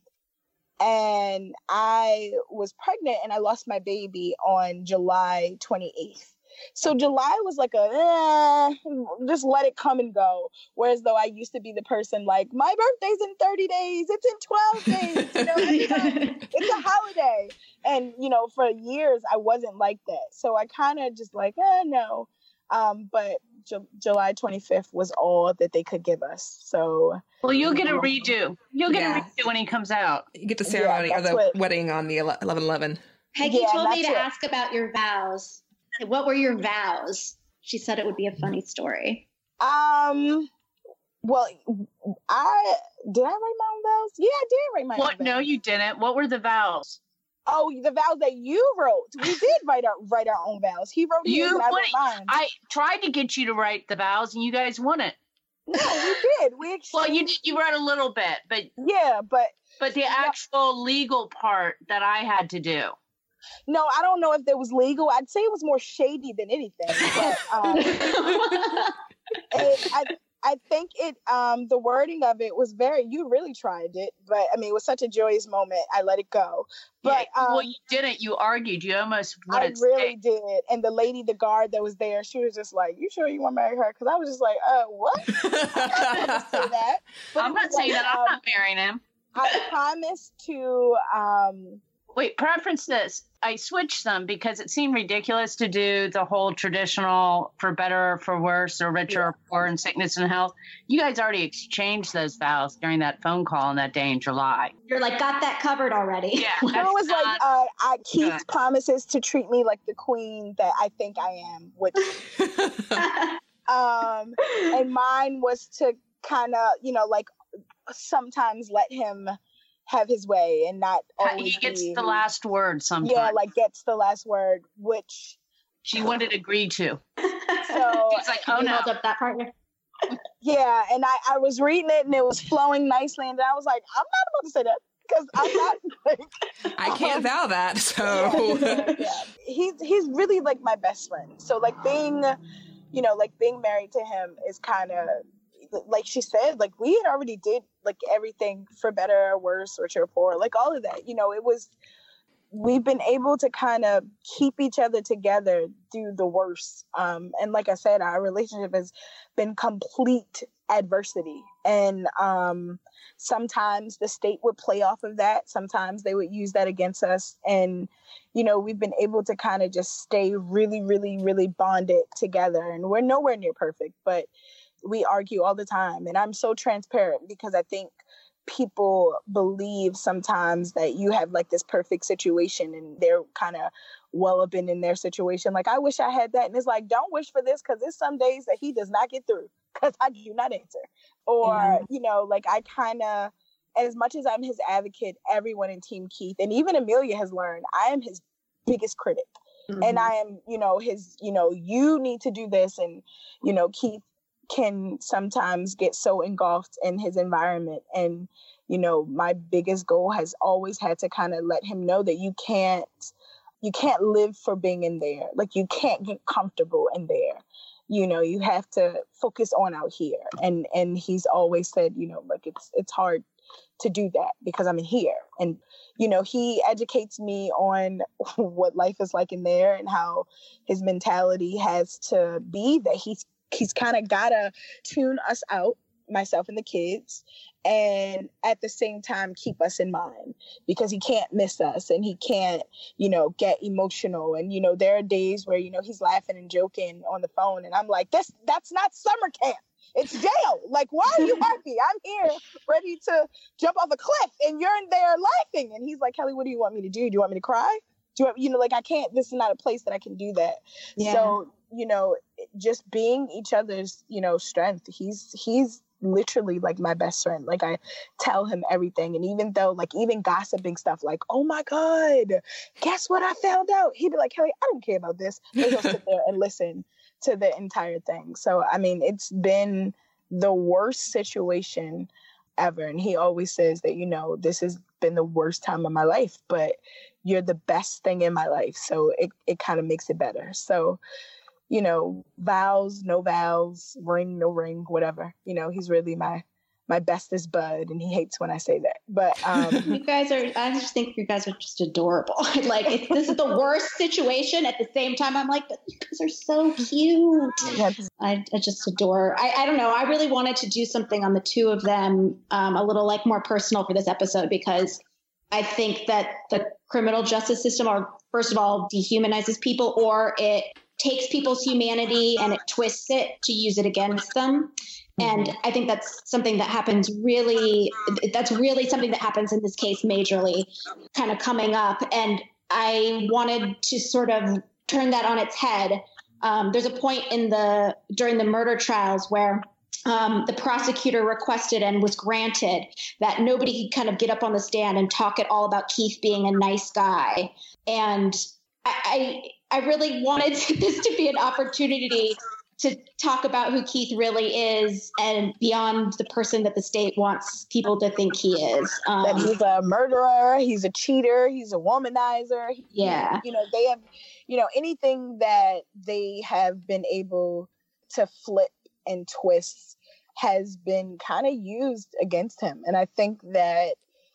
And I was pregnant and I lost my baby on July 28th. So July was like just let it come and go. Whereas though I used to be the person like, my birthday's in 30 days, it's in 12 days, it's a holiday. And, for years I wasn't like that. So I kind of just like, no. But July 25th was all that they could give us. So. Well, you'll get a redo. You'll get a redo when he comes out. You get the ceremony or the wedding on the 11/11. Peggy told me to ask about your vows. What were your vows? She said it would be a funny story. Well, did I write my own vows? Yeah, I did write my own vows. No, you didn't. What were the vows? Oh, the vows that you wrote. We did write our own vows. He wrote his and I wrote mine. I tried to get you to write the vows, and you guys wouldn't. No, we did. Well, you wrote a little bit, but yeah, but the actual legal part that I had to do. No, I don't know if it was legal. I'd say it was more shady than anything. But I think the wording of it was you really tried it, but I mean, it was such a joyous moment. I let it go. But well, you didn't. You argued. You almost I really did. And the guard that was there, she was just like, "You sure you want to marry her?" Because I was just like, what? I'm not say that. But I'm not saying that. I'm not marrying him. I promised to. Wait, preference this. I switched them because it seemed ridiculous to do the whole traditional for better or for worse or richer or poor in sickness and health. You guys already exchanged those vows during that phone call on that day in July. You're like, got that covered already. Yeah. It was Keith promises to treat me like the queen that I think I am, which and mine was to kind of, sometimes let him have his way and not always he gets the last word sometimes. Yeah, gets the last word, which she wouldn't agree to. So he's like, oh no. Held up that partner. Yeah, and I was reading it and it was flowing nicely, and I was like, I'm not about to say that because I'm not. I can't vow that. So yeah. He's really my best friend. So being, being married to him is kind of. Like she said, we had already did everything for better or worse, richer or poor, all of that. We've been able to kind of keep each other together through the worst. And like I said, our relationship has been complete adversity. And sometimes the state would play off of that. Sometimes they would use that against us. And, we've been able to kind of just stay really, really, really bonded together. And we're nowhere near perfect, but we argue all the time. And I'm so transparent because I think people believe sometimes that you have this perfect situation and they're kind of well up in their situation. I wish I had that. And it's don't wish for this because there's some days that he does not get through because I do not answer. Or, I kind of, as much as I'm his advocate, everyone in Team Keith and even Amelia has learned I am his biggest critic. Mm-hmm. And I am, his, you need to do this. And, Keith can sometimes get so engulfed in his environment. And, my biggest goal has always had to kind of let him know that you can't live for being in there. You can't get comfortable in there. You have to focus on out here. And he's always said, it's hard to do that because I'm in here. And, he educates me on what life is like in there and how his mentality has to be that he's kind of got to tune us out, myself and the kids, and at the same time keep us in mind because he can't miss us and he can't, get emotional. And, there are days where, he's laughing and joking on the phone and I'm like, that's not summer camp. It's jail. Why are you happy? I'm here ready to jump off a cliff and you're in there laughing. And he's like, Kelly, what do you want me to do? Do you want me to cry? Do you want, I can't, this is not a place that I can do that. Yeah. So, just being each other's, strength. He's literally my best friend. I tell him everything. And even though even gossiping stuff oh my God, guess what I found out? He'd be like, Kelly, I don't care about this. And he'll sit there and listen to the entire thing. So, I mean, it's been the worst situation ever. And he always says that, this has been the worst time of my life, but you're the best thing in my life. So it kind of makes it better. So, vows, no vows, ring, no ring, whatever. He's really my bestest bud, and he hates when I say that. But you guys are, I just think you guys are just adorable. This is the worst situation. At the same time, I'm like, but you guys are so cute. I just adore. I don't know. I really wanted to do something on the two of them, a little more personal for this episode, because I think that the criminal justice system, or first of all, dehumanizes people, or it takes people's humanity and it twists it to use it against them. And I think that's something that happens that's really something that happens in this case majorly, kind of coming up. And I wanted to sort of turn that on its head. There's a point during the murder trials where the prosecutor requested and was granted that nobody could kind of get up on the stand and talk at all about Keith being a nice guy. And I really wanted this to be an opportunity to talk about who Keith really is and beyond the person that the state wants people to think he is. That he's a murderer, he's a cheater, he's a womanizer. Yeah. They have, anything that they have been able to flip and twist has been kind of used against him. And I think that,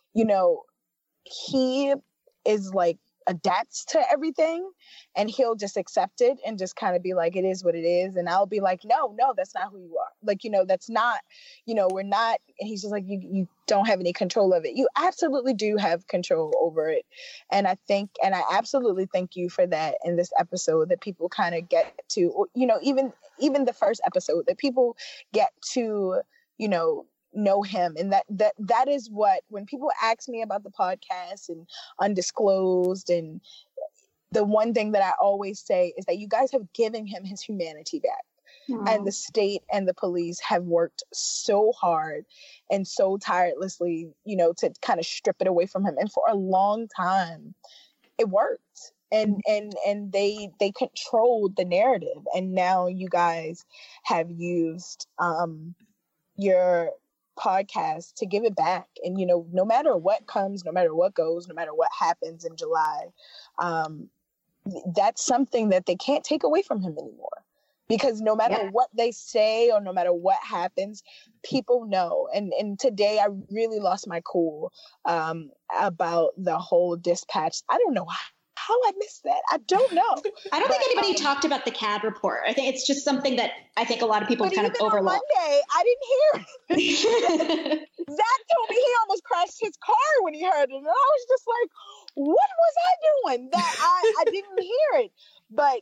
he is like adapts to everything, and he'll just accept it and just kind of be like, it is what it is. And I'll be like, no, that's not who you are. Like, that's not, we're not. And he's just like, you don't have any control of it. You absolutely do have control over it. And I absolutely thank you for that in this episode, that people kind of get to, even the first episode, that people get to, know him. And that is what, when people ask me about the podcast and Undisclosed, and the one thing that I always say is that you guys have given him his humanity back. Aww. And the state and the police have worked so hard and so tirelessly, to kind of strip it away from him. And for a long time, it worked. And they controlled the narrative. And now you guys have used your podcast to give it back. And no matter what comes, no matter what goes, no matter what happens in July, that's something that they can't take away from him anymore, because no matter what they say or no matter what happens, people know. And today I really lost my cool about the whole dispatch. I don't know how I missed that. I don't know. I don't think anybody talked about the CAD report. I think it's just something that I think a lot of people kind of overlook. On Monday, I didn't hear it. Zach told me he almost crashed his car when he heard it. And I was just like, what was I doing that I didn't hear it? But,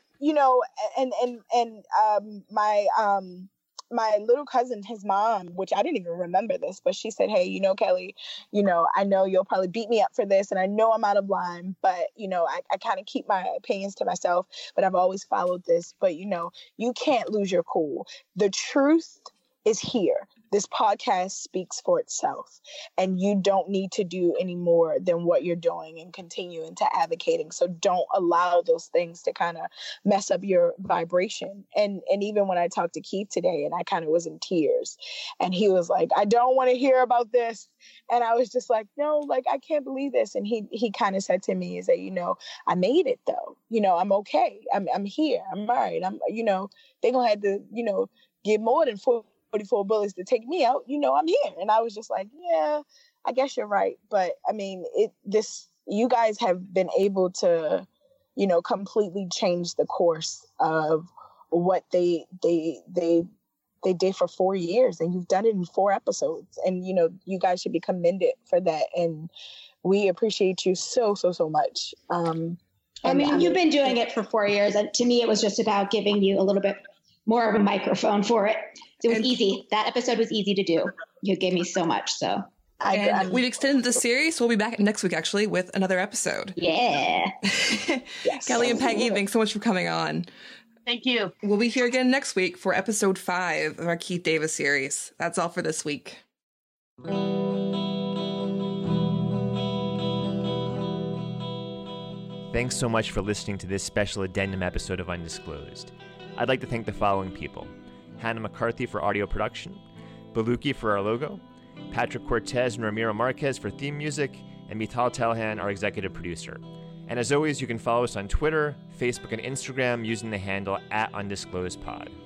my little cousin, his mom, which I didn't even remember this, but she said, hey, Kelly, I know you'll probably beat me up for this, and I know I'm out of line, but, I kind of keep my opinions to myself, but I've always followed this. But, you can't lose your cool. The truth is here. This podcast speaks for itself, and you don't need to do any more than what you're doing and continuing to advocating. So don't allow those things to kind of mess up your vibration. And even when I talked to Keith today, and I kind of was in tears, and he was like, I don't want to hear about this. And I was just like, no, like, I can't believe this. And he kind of said to me, is that, I made it though. I'm okay. I'm here. I'm all right. They're going to have to, give more than 44 bullets to take me out, I'm here. And I was just like, yeah, I guess you're right. But I mean, you guys have been able to, completely change the course of what they did for 4 years, and you've done it in 4 episodes. And, you guys should be commended for that. And we appreciate you so, so, so much. You've been doing it for 4 years. And to me, it was just about giving you a little bit more of a microphone for it. It was easy. That episode was easy to do. You gave me so much. So we've extended the series. So we'll be back next week, actually, with another episode. Yeah. Yes. Kelly and Peggy, thanks so much for coming on. Thank you. We'll be here again next week for episode 5 of our Keith Davis series. That's all for this week. Thanks so much for listening to this special addendum episode of Undisclosed. I'd like to thank the following people: Hannah McCarthy for audio production, Baluki for our logo, Patrick Cortez and Ramiro Marquez for theme music, and Mital Telhan, our executive producer. And as always, you can follow us on Twitter, Facebook, and Instagram using the handle @UndisclosedPod.